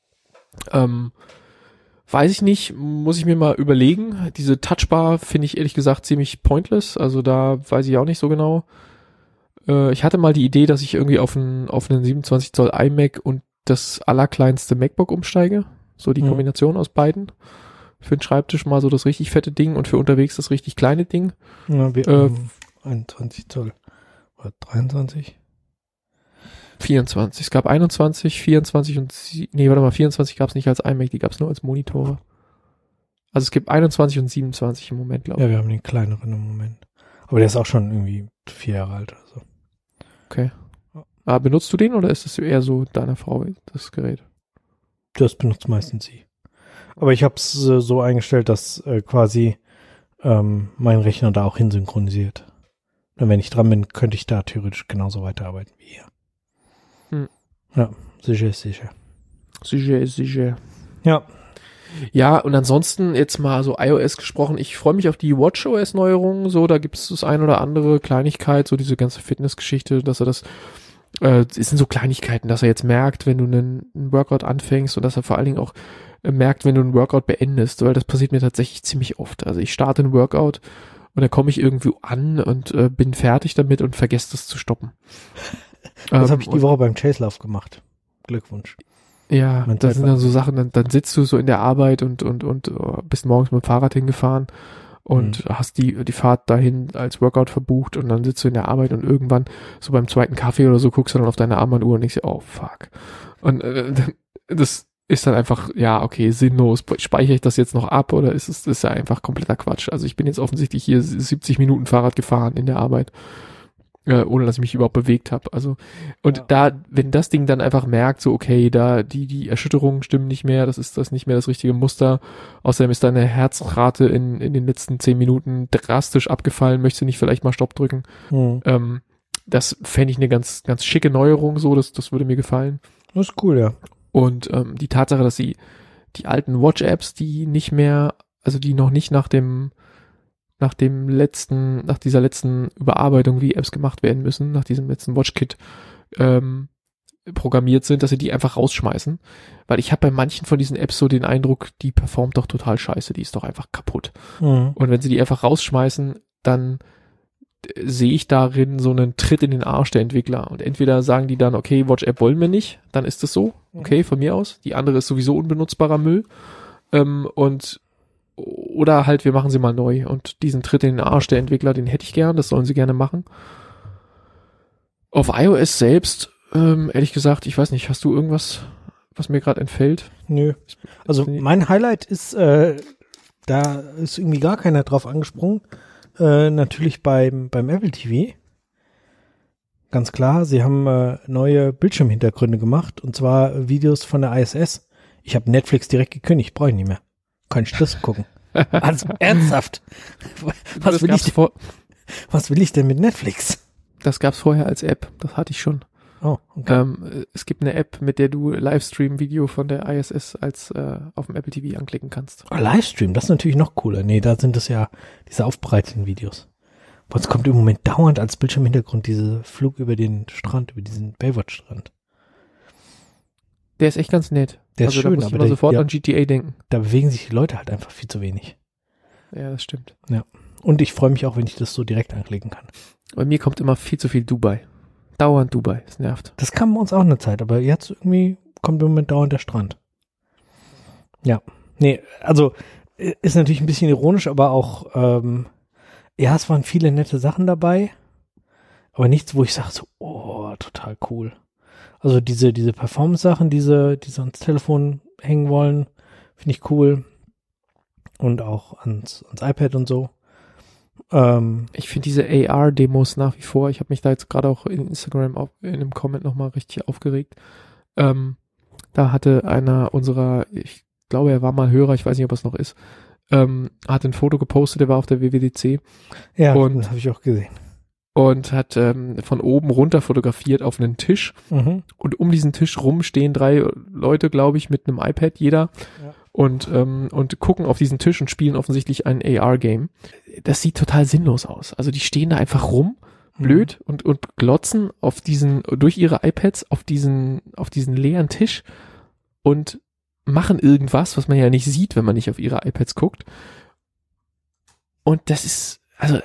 Weiß ich nicht, muss ich mir mal überlegen. Diese Touchbar finde ich ehrlich gesagt ziemlich pointless, also da weiß ich auch nicht so genau. Ich hatte mal die Idee, dass ich irgendwie auf einen 27 Zoll iMac und das allerkleinste MacBook umsteige. So die Kombination aus beiden. Für den Schreibtisch mal so das richtig fette Ding und für unterwegs das richtig kleine Ding. Ja, 21 Zoll. Oder 23? 24. Es gab 21, 24 und 24 gab es nicht als iMac, die gab es nur als Monitore. Also es gibt 21 und 27 im Moment, glaube ich. Ja, wir haben den kleineren im Moment. Aber der ist auch schon irgendwie 4 Jahre alt oder so. Okay. Aber benutzt du den oder ist es eher so deiner Frau, das Gerät? Das benutzt meistens sie. Aber ich habe es so eingestellt, dass quasi mein Rechner da auch hinsynchronisiert. Und wenn ich dran bin, könnte ich da theoretisch genauso weiterarbeiten wie hier. Ja, sicher ist sicher. Sicher ist sicher. Ja. Ja, und ansonsten jetzt mal so iOS gesprochen, ich freue mich auf die WatchOS-Neuerungen, so, da gibt es das ein oder andere Kleinigkeit, so diese ganze Fitnessgeschichte, dass er das, es sind so Kleinigkeiten, dass er jetzt merkt, wenn du einen Workout anfängst und dass er vor allen Dingen auch merkt, wenn du einen Workout beendest, weil das passiert mir tatsächlich ziemlich oft. Also ich starte einen Workout und dann komme ich irgendwo an und bin fertig damit und vergesse das zu stoppen. Das habe ich die Woche beim Chaselauf gemacht. Glückwunsch. Ja, das sind dann so Sachen, dann sitzt du so in der Arbeit und bist morgens mit dem Fahrrad hingefahren und hast die Fahrt dahin als Workout verbucht und dann sitzt du in der Arbeit und irgendwann so beim zweiten Kaffee oder so guckst du dann auf deine Armbanduhr und denkst dir, oh fuck. Und das ist dann einfach, ja, okay, sinnlos. Speichere ich das jetzt noch ab oder ist ja einfach kompletter Quatsch. Also ich bin jetzt offensichtlich hier 70 Minuten Fahrrad gefahren in der Arbeit. Ohne dass ich mich überhaupt bewegt habe. Also, und da, wenn das Ding dann einfach merkt, so, okay, da, die Erschütterungen stimmen nicht mehr, das ist nicht mehr das richtige Muster. Außerdem ist deine Herzrate in den letzten 10 Minuten drastisch abgefallen, möchtest du nicht vielleicht mal Stopp drücken? Das fände ich eine ganz, ganz schicke Neuerung, so, das würde mir gefallen. Das ist cool, ja. Und, die Tatsache, dass die alten Watch-Apps, die nicht mehr, also die noch nicht nach dieser letzten Überarbeitung, wie Apps gemacht werden müssen, nach diesem letzten WatchKit programmiert sind, dass sie die einfach rausschmeißen. Weil ich habe bei manchen von diesen Apps so den Eindruck, die performt doch total scheiße, die ist doch einfach kaputt. Und wenn sie die einfach rausschmeißen, dann sehe ich darin so einen Tritt in den Arsch der Entwickler. Und entweder sagen die dann, okay, Watch-App wollen wir nicht, dann ist es so, okay, von mir aus. Die andere ist sowieso unbenutzbarer Müll. Oder halt, wir machen sie mal neu. Und diesen Tritt in den Arsch der Entwickler, den hätte ich gern, das sollen sie gerne machen. Auf iOS selbst, ehrlich gesagt, ich weiß nicht, hast du irgendwas, was mir gerade entfällt? Nö. Also mein Highlight ist, da ist irgendwie gar keiner drauf angesprungen, natürlich beim Apple TV. Ganz klar, sie haben neue Bildschirmhintergründe gemacht, und zwar Videos von der ISS. Ich habe Netflix direkt gekündigt, brauche ich nicht mehr. Kann ich das gucken? Also ernsthaft. Was will ich denn mit Netflix? Das gab's vorher als App, das hatte ich schon. Oh, okay. Es gibt eine App, mit der du Livestream-Video von der ISS als auf dem Apple TV anklicken kannst. Oh, Livestream, das ist natürlich noch cooler. Nee, da sind es ja diese aufbereiteten Videos. Aber es kommt im Moment dauernd als Bildschirmhintergrund dieser Flug über den Strand, über diesen Baywatch-Strand. Der ist echt ganz nett. Der ist schön, da muss ich aber sofort an GTA denken. Da bewegen sich die Leute halt einfach viel zu wenig. Ja, das stimmt. Ja. Und ich freue mich auch, wenn ich das so direkt anklicken kann. Bei mir kommt immer viel zu viel Dubai. Dauernd Dubai. Das nervt. Das kam bei uns auch eine Zeit, aber jetzt irgendwie kommt im Moment dauernd der Strand. Ja. Nee, also ist natürlich ein bisschen ironisch, aber auch, ja, es waren viele nette Sachen dabei, aber nichts, wo ich sage so, oh, total cool. Also diese Performance-Sachen, die ans Telefon hängen wollen, finde ich cool. Und auch ans iPad und so. Ich finde diese AR-Demos nach wie vor, ich habe mich da jetzt gerade auch in Instagram in einem Comment nochmal richtig aufgeregt. Da hatte einer unserer, ich glaube, er war mal Hörer, ich weiß nicht, ob es noch ist, hat ein Foto gepostet, der war auf der WWDC. Ja, das habe ich auch gesehen. Und hat von oben runter fotografiert auf einen Tisch. Und um diesen Tisch rum stehen 3 Leute, glaube ich, mit einem iPad jeder. Ja. Und gucken auf diesen Tisch und spielen offensichtlich ein AR-Game. Das sieht total sinnlos aus. Also die stehen da einfach rum, blöd, und glotzen durch ihre iPads auf diesen leeren Tisch und machen irgendwas, was man ja nicht sieht, wenn man nicht auf ihre iPads guckt. Und das ist, also,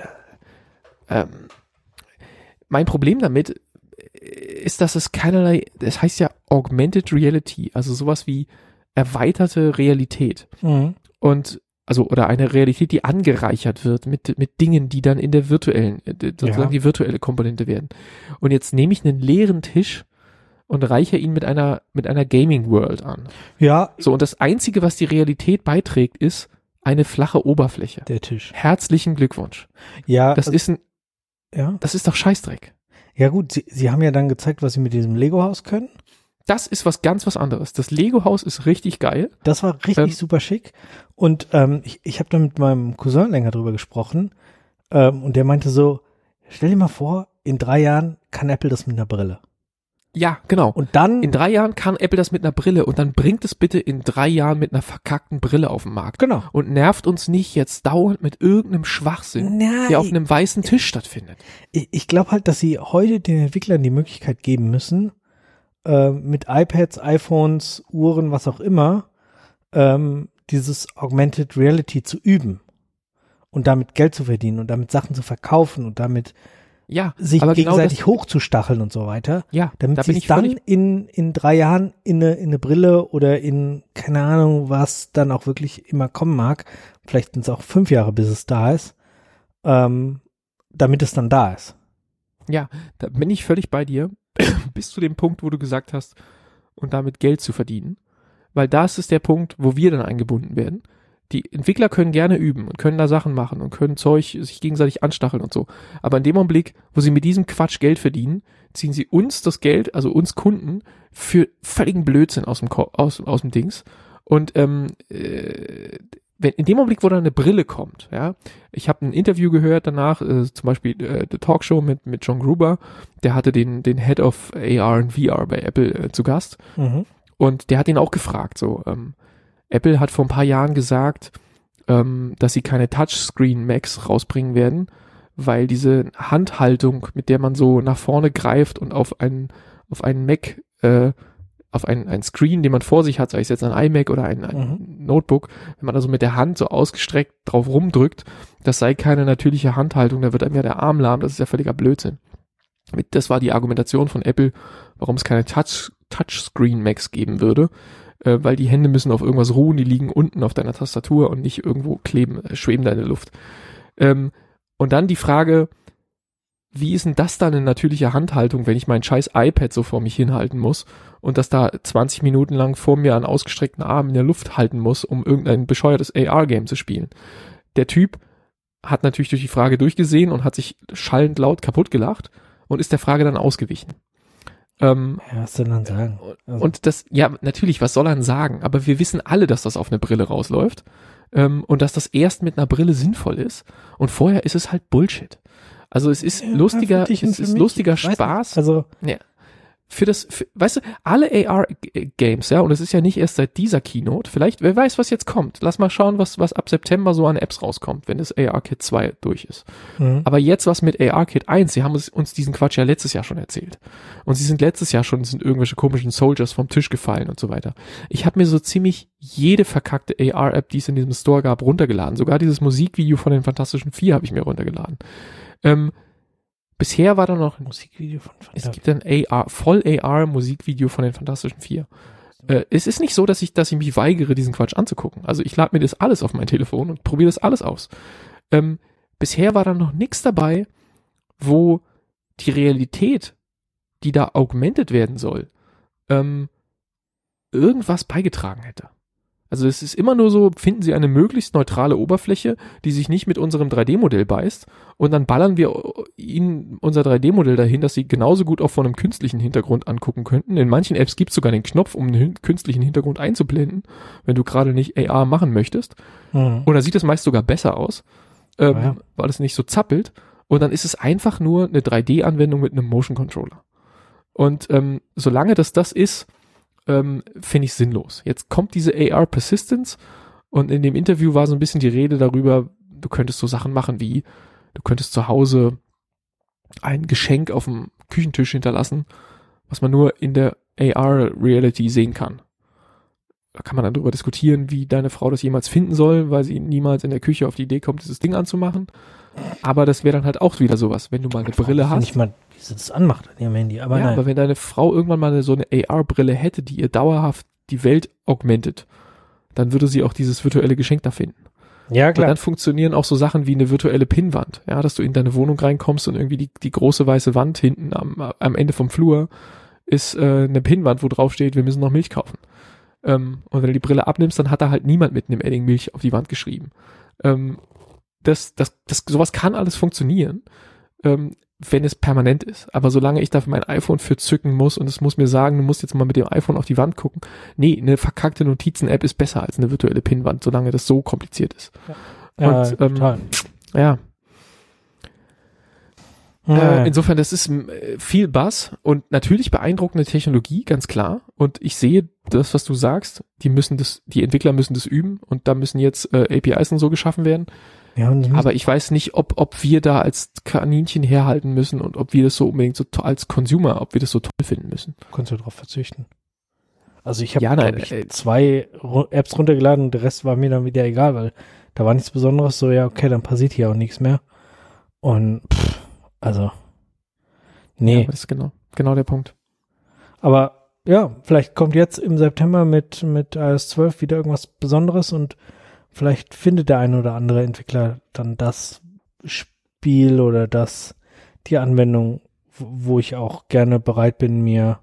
mein Problem damit ist, dass es keinerlei, das heißt ja Augmented Reality, also sowas wie erweiterte Realität. Und, also, oder eine Realität, die angereichert wird mit Dingen, die dann in der virtuellen, sozusagen die virtuelle Komponente werden. Und jetzt nehme ich einen leeren Tisch und reiche ihn mit einer Gaming World an. Ja. So, und das Einzige, was die Realität beiträgt, ist eine flache Oberfläche. Der Tisch. Herzlichen Glückwunsch. Ja. Das ist doch Scheißdreck. Ja gut, sie haben ja dann gezeigt, was sie mit diesem Lego-Haus können. das ist was anderes. Das Lego-Haus ist richtig geil. Das war richtig super schick. Und ich habe da mit meinem Cousin länger drüber gesprochen. Und der meinte so, stell dir mal vor, in 3 Jahren kann Apple das mit einer Brille. Ja, genau. Und dann in 3 Jahren kann Apple das mit einer Brille und dann bringt es bitte in 3 Jahren mit einer verkackten Brille auf den Markt. Genau. Und nervt uns nicht jetzt dauernd mit irgendeinem Schwachsinn, der auf einem weißen Tisch stattfindet. Ich glaube halt, dass sie heute den Entwicklern die Möglichkeit geben müssen, mit iPads, iPhones, Uhren, was auch immer, dieses Augmented Reality zu üben und damit Geld zu verdienen und damit Sachen zu verkaufen und damit sich gegenseitig hochzustacheln und so weiter. Ja, damit sie es dann in 3 Jahren in eine Brille oder in, keine Ahnung, was dann auch wirklich immer kommen mag. Vielleicht sind es auch 5 Jahre, bis es da ist, damit es dann da ist. Ja, da bin ich völlig bei dir, bis zu dem Punkt, wo du gesagt hast, und damit Geld zu verdienen. Weil das ist der Punkt, wo wir dann eingebunden werden. Die Entwickler können gerne üben und können da Sachen machen und können Zeug sich gegenseitig anstacheln und so. Aber in dem Augenblick, wo sie mit diesem Quatsch Geld verdienen, ziehen sie uns das Geld, also uns Kunden, für völligen Blödsinn aus dem Dings. Und wenn in dem Augenblick, wo da eine Brille kommt, ja, ich habe ein Interview gehört danach, zum Beispiel The Talkshow mit John Gruber, der hatte den Head of AR und VR bei Apple zu Gast. Mhm. Und der hat ihn auch gefragt, so, Apple hat vor ein paar Jahren gesagt, dass sie keine Touchscreen-Macs rausbringen werden, weil diese Handhaltung, mit der man so nach vorne greift und auf einen Mac, auf einen Screen, den man vor sich hat, sei es jetzt ein iMac oder ein Notebook, wenn man also mit der Hand so ausgestreckt drauf rumdrückt, das sei keine natürliche Handhaltung, da wird einem ja der Arm lahm, das ist ja völliger Blödsinn. Das war die Argumentation von Apple, warum es keine Touchscreen-Macs geben würde, weil die Hände müssen auf irgendwas ruhen, die liegen unten auf deiner Tastatur und nicht irgendwo schweben da in der Luft. Und dann die Frage, wie ist denn das dann eine natürliche Handhaltung, wenn ich mein scheiß iPad so vor mich hinhalten muss und das da 20 Minuten lang vor mir an ausgestreckten Armen in der Luft halten muss, um irgendein bescheuertes AR-Game zu spielen. Der Typ hat natürlich durch die Frage durchgesehen und hat sich schallend laut kaputt gelacht und ist der Frage dann ausgewichen. Was soll man sagen? Also. Und das, ja, natürlich, was soll er denn sagen? Aber wir wissen alle, dass das auf eine Brille rausläuft und dass das erst mit einer Brille sinnvoll ist und vorher ist es halt Bullshit. Also es ist lustiger Spaß. Also ja. Weißt du, alle AR-Games, ja, und es ist ja nicht erst seit dieser Keynote, vielleicht, wer weiß, was jetzt kommt. Lass mal schauen, was ab September so an Apps rauskommt, wenn das AR-Kit 2 durch ist. Mhm. Aber jetzt was mit AR-Kit 1, sie haben uns diesen Quatsch ja letztes Jahr schon erzählt. Und sie sind letztes Jahr sind irgendwelche komischen Soldiers vom Tisch gefallen und so weiter. Ich habe mir so ziemlich jede verkackte AR-App, die es in diesem Store gab, runtergeladen. Sogar dieses Musikvideo von den Fantastischen Vier habe ich mir runtergeladen. Bisher war da noch ein Musikvideo von Fantastischen Vier. Es gibt ein Voll-AR-Musikvideo von den Fantastischen Vier. Es ist nicht so, dass ich mich weigere, diesen Quatsch anzugucken. Also ich lade mir das alles auf mein Telefon und probiere das alles aus. Bisher war da noch nichts dabei, wo die Realität, die da augmented werden soll, irgendwas beigetragen hätte. Also es ist immer nur so, finden Sie eine möglichst neutrale Oberfläche, die sich nicht mit unserem 3D-Modell beißt und dann ballern wir Ihnen unser 3D-Modell dahin, dass Sie genauso gut auch von einem künstlichen Hintergrund angucken könnten. In manchen Apps gibt es sogar den Knopf, um einen künstlichen Hintergrund einzublenden, wenn du gerade nicht AR machen möchtest. Mhm. Und dann sieht es meist sogar besser aus, weil es nicht so zappelt. Und dann ist es einfach nur eine 3D-Anwendung mit einem Motion-Controller. Und solange das ist, finde ich sinnlos. Jetzt kommt diese AR Persistence und in dem Interview war so ein bisschen die Rede darüber, du könntest so Sachen machen wie, du könntest zu Hause ein Geschenk auf dem Küchentisch hinterlassen, was man nur in der AR Reality sehen kann. Da kann man dann darüber diskutieren, wie deine Frau das jemals finden soll, weil sie niemals in der Küche auf die Idee kommt, dieses Ding anzumachen. Aber das wäre dann halt auch wieder sowas, wenn du mal eine Brille hast. Nicht mal, wie sie das anmacht an ihrem Handy. Aber ja, aber wenn deine Frau irgendwann mal so eine AR-Brille hätte, die ihr dauerhaft die Welt augmentet, dann würde sie auch dieses virtuelle Geschenk da finden. Ja, klar. Und dann funktionieren auch so Sachen wie eine virtuelle Pinnwand, ja, dass du in deine Wohnung reinkommst und irgendwie die große weiße Wand hinten am Ende vom Flur ist eine Pinnwand, wo drauf steht, wir müssen noch Milch kaufen. Und wenn du die Brille abnimmst, dann hat da halt niemand mit einem Edding Milch auf die Wand geschrieben. Sowas kann alles funktionieren. wenn es permanent ist. Aber solange ich dafür mein iPhone für zücken muss und es muss mir sagen, du musst jetzt mal mit dem iPhone auf die Wand gucken. Nee, eine verkackte Notizen-App ist besser als eine virtuelle Pinnwand, solange das so kompliziert ist. Ja, und, total. Ja. Insofern, das ist viel Buzz und natürlich beeindruckende Technologie, ganz klar. Und ich sehe das, was du sagst, die Entwickler müssen das üben und da müssen jetzt APIs und so geschaffen werden. Ja, aber ich weiß nicht, ob wir da als Kaninchen herhalten müssen und ob wir das so unbedingt so als Consumer, ob wir das so toll finden müssen. Kannst du darauf verzichten. Also ich habe, 2 Apps runtergeladen und der Rest war mir dann wieder egal, weil da war nichts Besonderes. So, ja, okay, dann passiert hier auch nichts mehr. Und also, nee. Ja, das ist genau der Punkt. Aber ja, vielleicht kommt jetzt im September mit iOS 12 wieder irgendwas Besonderes und vielleicht findet der ein oder andere Entwickler dann das Spiel oder die Anwendung, wo ich auch gerne bereit bin, mir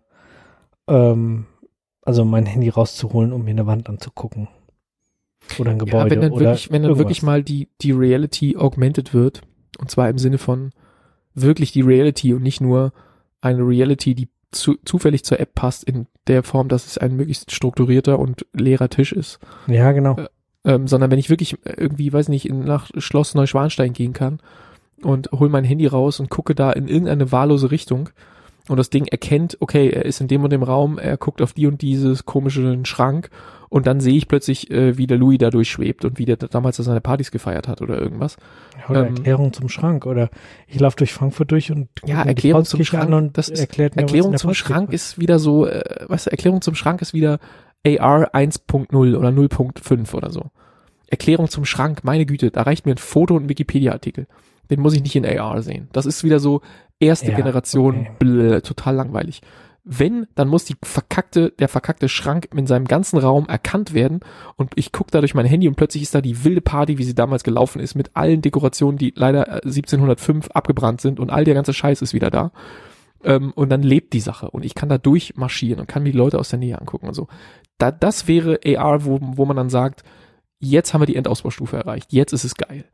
also mein Handy rauszuholen, um mir eine Wand anzugucken. Oder ein Gebäude. Ja, wenn dann wirklich mal die Reality augmented wird, und zwar im Sinne von wirklich die Reality und nicht nur eine Reality, die zufällig zur App passt, in der Form, dass es ein möglichst strukturierter und leerer Tisch ist. Ja, genau. Sondern wenn ich wirklich irgendwie, weiß nicht, nach Schloss Neuschwanstein gehen kann und hol mein Handy raus und gucke da in irgendeine wahllose Richtung und das Ding erkennt, okay, er ist in dem und dem Raum, er guckt auf die und dieses komische Schrank und dann sehe ich plötzlich, wie der Louis da durchschwebt und wie der damals seine Partys gefeiert hat oder irgendwas. Ja, oder Erklärung zum Schrank oder ich laufe durch Frankfurt durch und ja, Erklärung zum Schrank und das ist, erklärt mir, Erklärung zum Schrank ist wieder so, Erklärung zum Schrank ist wieder AR 1.0 oder 0.5 oder so. Erklärung zum Schrank, meine Güte, da reicht mir ein Foto und ein Wikipedia-Artikel. Den muss ich nicht in AR sehen. Das ist wieder so erste Generation, okay. Total langweilig. Wenn, dann muss der verkackte Schrank in seinem ganzen Raum erkannt werden und ich gucke da durch mein Handy und plötzlich ist da die wilde Party, wie sie damals gelaufen ist, mit allen Dekorationen, die leider 1705 abgebrannt sind und all der ganze Scheiß ist wieder da. Und dann lebt die Sache und ich kann da durchmarschieren und kann mir die Leute aus der Nähe angucken und so. Das wäre AR, wo man dann sagt, jetzt haben wir die Endausbaustufe erreicht, jetzt ist es geil.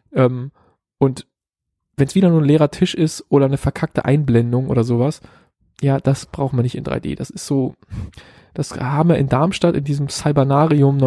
Und wenn es wieder nur ein leerer Tisch ist oder eine verkackte Einblendung oder sowas, ja, das brauchen wir nicht in 3D. Das ist so, das haben wir in Darmstadt in diesem Cybernarium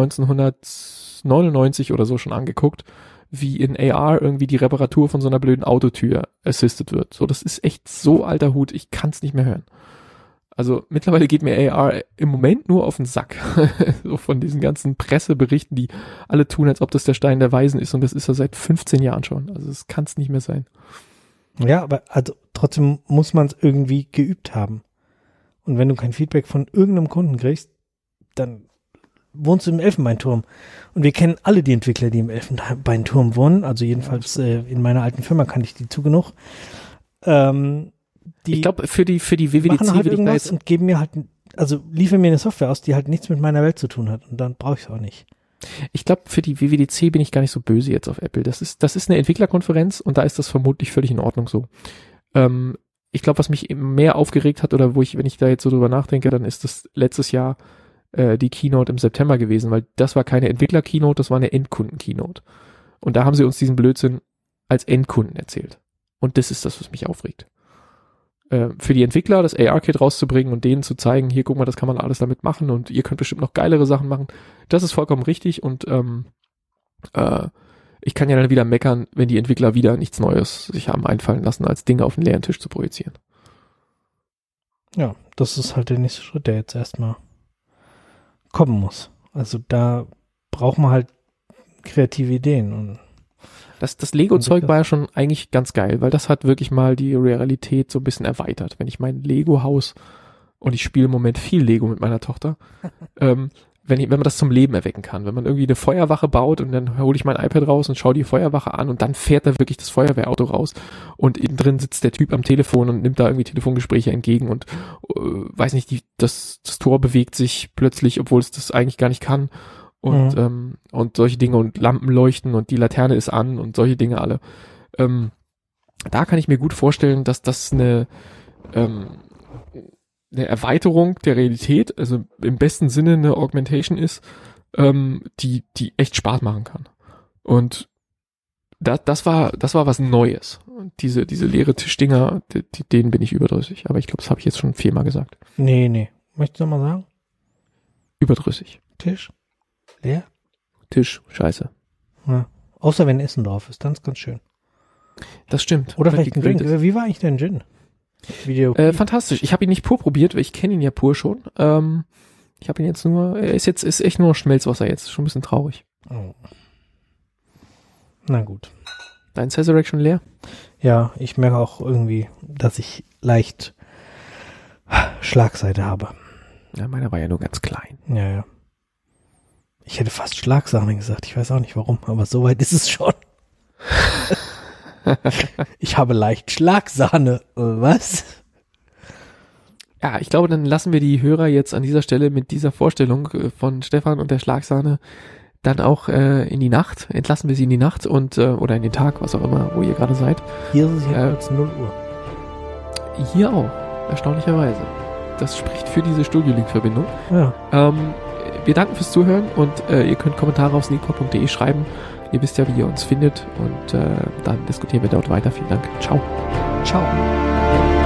1999 oder so schon angeguckt, wie in AR irgendwie die Reparatur von so einer blöden Autotür assisted wird. So, das ist echt so alter Hut, ich kann es nicht mehr hören. Also mittlerweile geht mir AR im Moment nur auf den Sack. So von diesen ganzen Presseberichten, die alle tun, als ob das der Stein der Weisen ist und das ist ja seit 15 Jahren schon. Also das kann es nicht mehr sein. Ja, aber also trotzdem muss man es irgendwie geübt haben. Und wenn du kein Feedback von irgendeinem Kunden kriegst, dann wohnst du im Elfenbeinturm. Und wir kennen alle die Entwickler, die im Elfenbeinturm wohnen. Also jedenfalls in meiner alten Firma kannte ich die zu genug. Ich glaube, für die WWDC machen halt würde ich da jetzt und geben mir halt, also liefern mir eine Software aus, die halt nichts mit meiner Welt zu tun hat. Und dann brauche ich es auch nicht. Ich glaube, für die WWDC bin ich gar nicht so böse jetzt auf Apple. Das ist eine Entwicklerkonferenz und da ist das vermutlich völlig in Ordnung so. Ich glaube, was mich mehr aufgeregt hat oder wenn ich da jetzt so drüber nachdenke, dann ist das letztes Jahr die Keynote im September gewesen, weil das war keine Entwickler-Keynote, das war eine Endkunden-Keynote. Und da haben sie uns diesen Blödsinn als Endkunden erzählt. Und das ist das, was mich aufregt. Für die Entwickler das AR-Kit rauszubringen und denen zu zeigen, hier guck mal, das kann man alles damit machen und ihr könnt bestimmt noch geilere Sachen machen. Das ist vollkommen richtig und ich kann ja dann wieder meckern, wenn die Entwickler wieder nichts Neues sich haben einfallen lassen, als Dinge auf den leeren Tisch zu projizieren. Ja, das ist halt der nächste Schritt, der jetzt erstmal kommen muss. Also da braucht man halt kreative Ideen und das Lego-Zeug war ja schon eigentlich ganz geil, weil das hat wirklich mal die Realität so ein bisschen erweitert. Wenn ich mein Lego-Haus, und ich spiele im Moment viel Lego mit meiner Tochter, wenn man das zum Leben erwecken kann. Wenn man irgendwie eine Feuerwache baut und dann hole ich mein iPad raus und schaue die Feuerwache an und dann fährt da wirklich das Feuerwehrauto raus und innen drin sitzt der Typ am Telefon und nimmt da irgendwie Telefongespräche entgegen und weiß nicht, das Tor bewegt sich plötzlich, obwohl es das eigentlich gar nicht kann. Und solche Dinge und Lampen leuchten und die Laterne ist an und solche Dinge alle. Da kann ich mir gut vorstellen, dass das eine Erweiterung der Realität, also im besten Sinne eine Augmentation ist, die echt Spaß machen kann. Und das war was Neues. Diese leere Tischdinger, denen bin ich überdrüssig. Aber ich glaube, das habe ich jetzt schon 4-mal gesagt. Nee. Möchtest du noch mal sagen? Überdrüssig. Tisch? Leer? Tisch, scheiße. Ja. Außer wenn Essen drauf ist, dann ist ganz schön. Das stimmt. Oder vielleicht ein Gin. Wie war eigentlich dein Gin? Fantastisch. Ich habe ihn nicht pur probiert, weil ich kenne ihn ja pur schon. Ich habe ihn jetzt nur, ist echt nur Schmelzwasser jetzt. Schon ein bisschen traurig. Oh. Na gut. Dein Sazerac schon leer? Ja, ich merke auch irgendwie, dass ich leicht Schlagseite habe. Ja, meiner war ja nur ganz klein. Ja. Ich hätte fast Schlagsahne gesagt. Ich weiß auch nicht warum, aber so weit ist es schon. Ich habe leicht Schlagsahne. Was? Ja, ich glaube, dann lassen wir die Hörer jetzt an dieser Stelle mit dieser Vorstellung von Stefan und der Schlagsahne dann auch in die Nacht. Entlassen wir sie in die Nacht und oder in den Tag, was auch immer, wo ihr gerade seid. Hier ist es jetzt 0 Uhr. Hier auch, erstaunlicherweise. Das spricht für diese Studio-Link-Verbindung. Ja. Wir danken fürs Zuhören und ihr könnt Kommentare auf sneakpot.de schreiben. Ihr wisst ja, wie ihr uns findet und dann diskutieren wir dort weiter. Vielen Dank. Ciao. Ciao.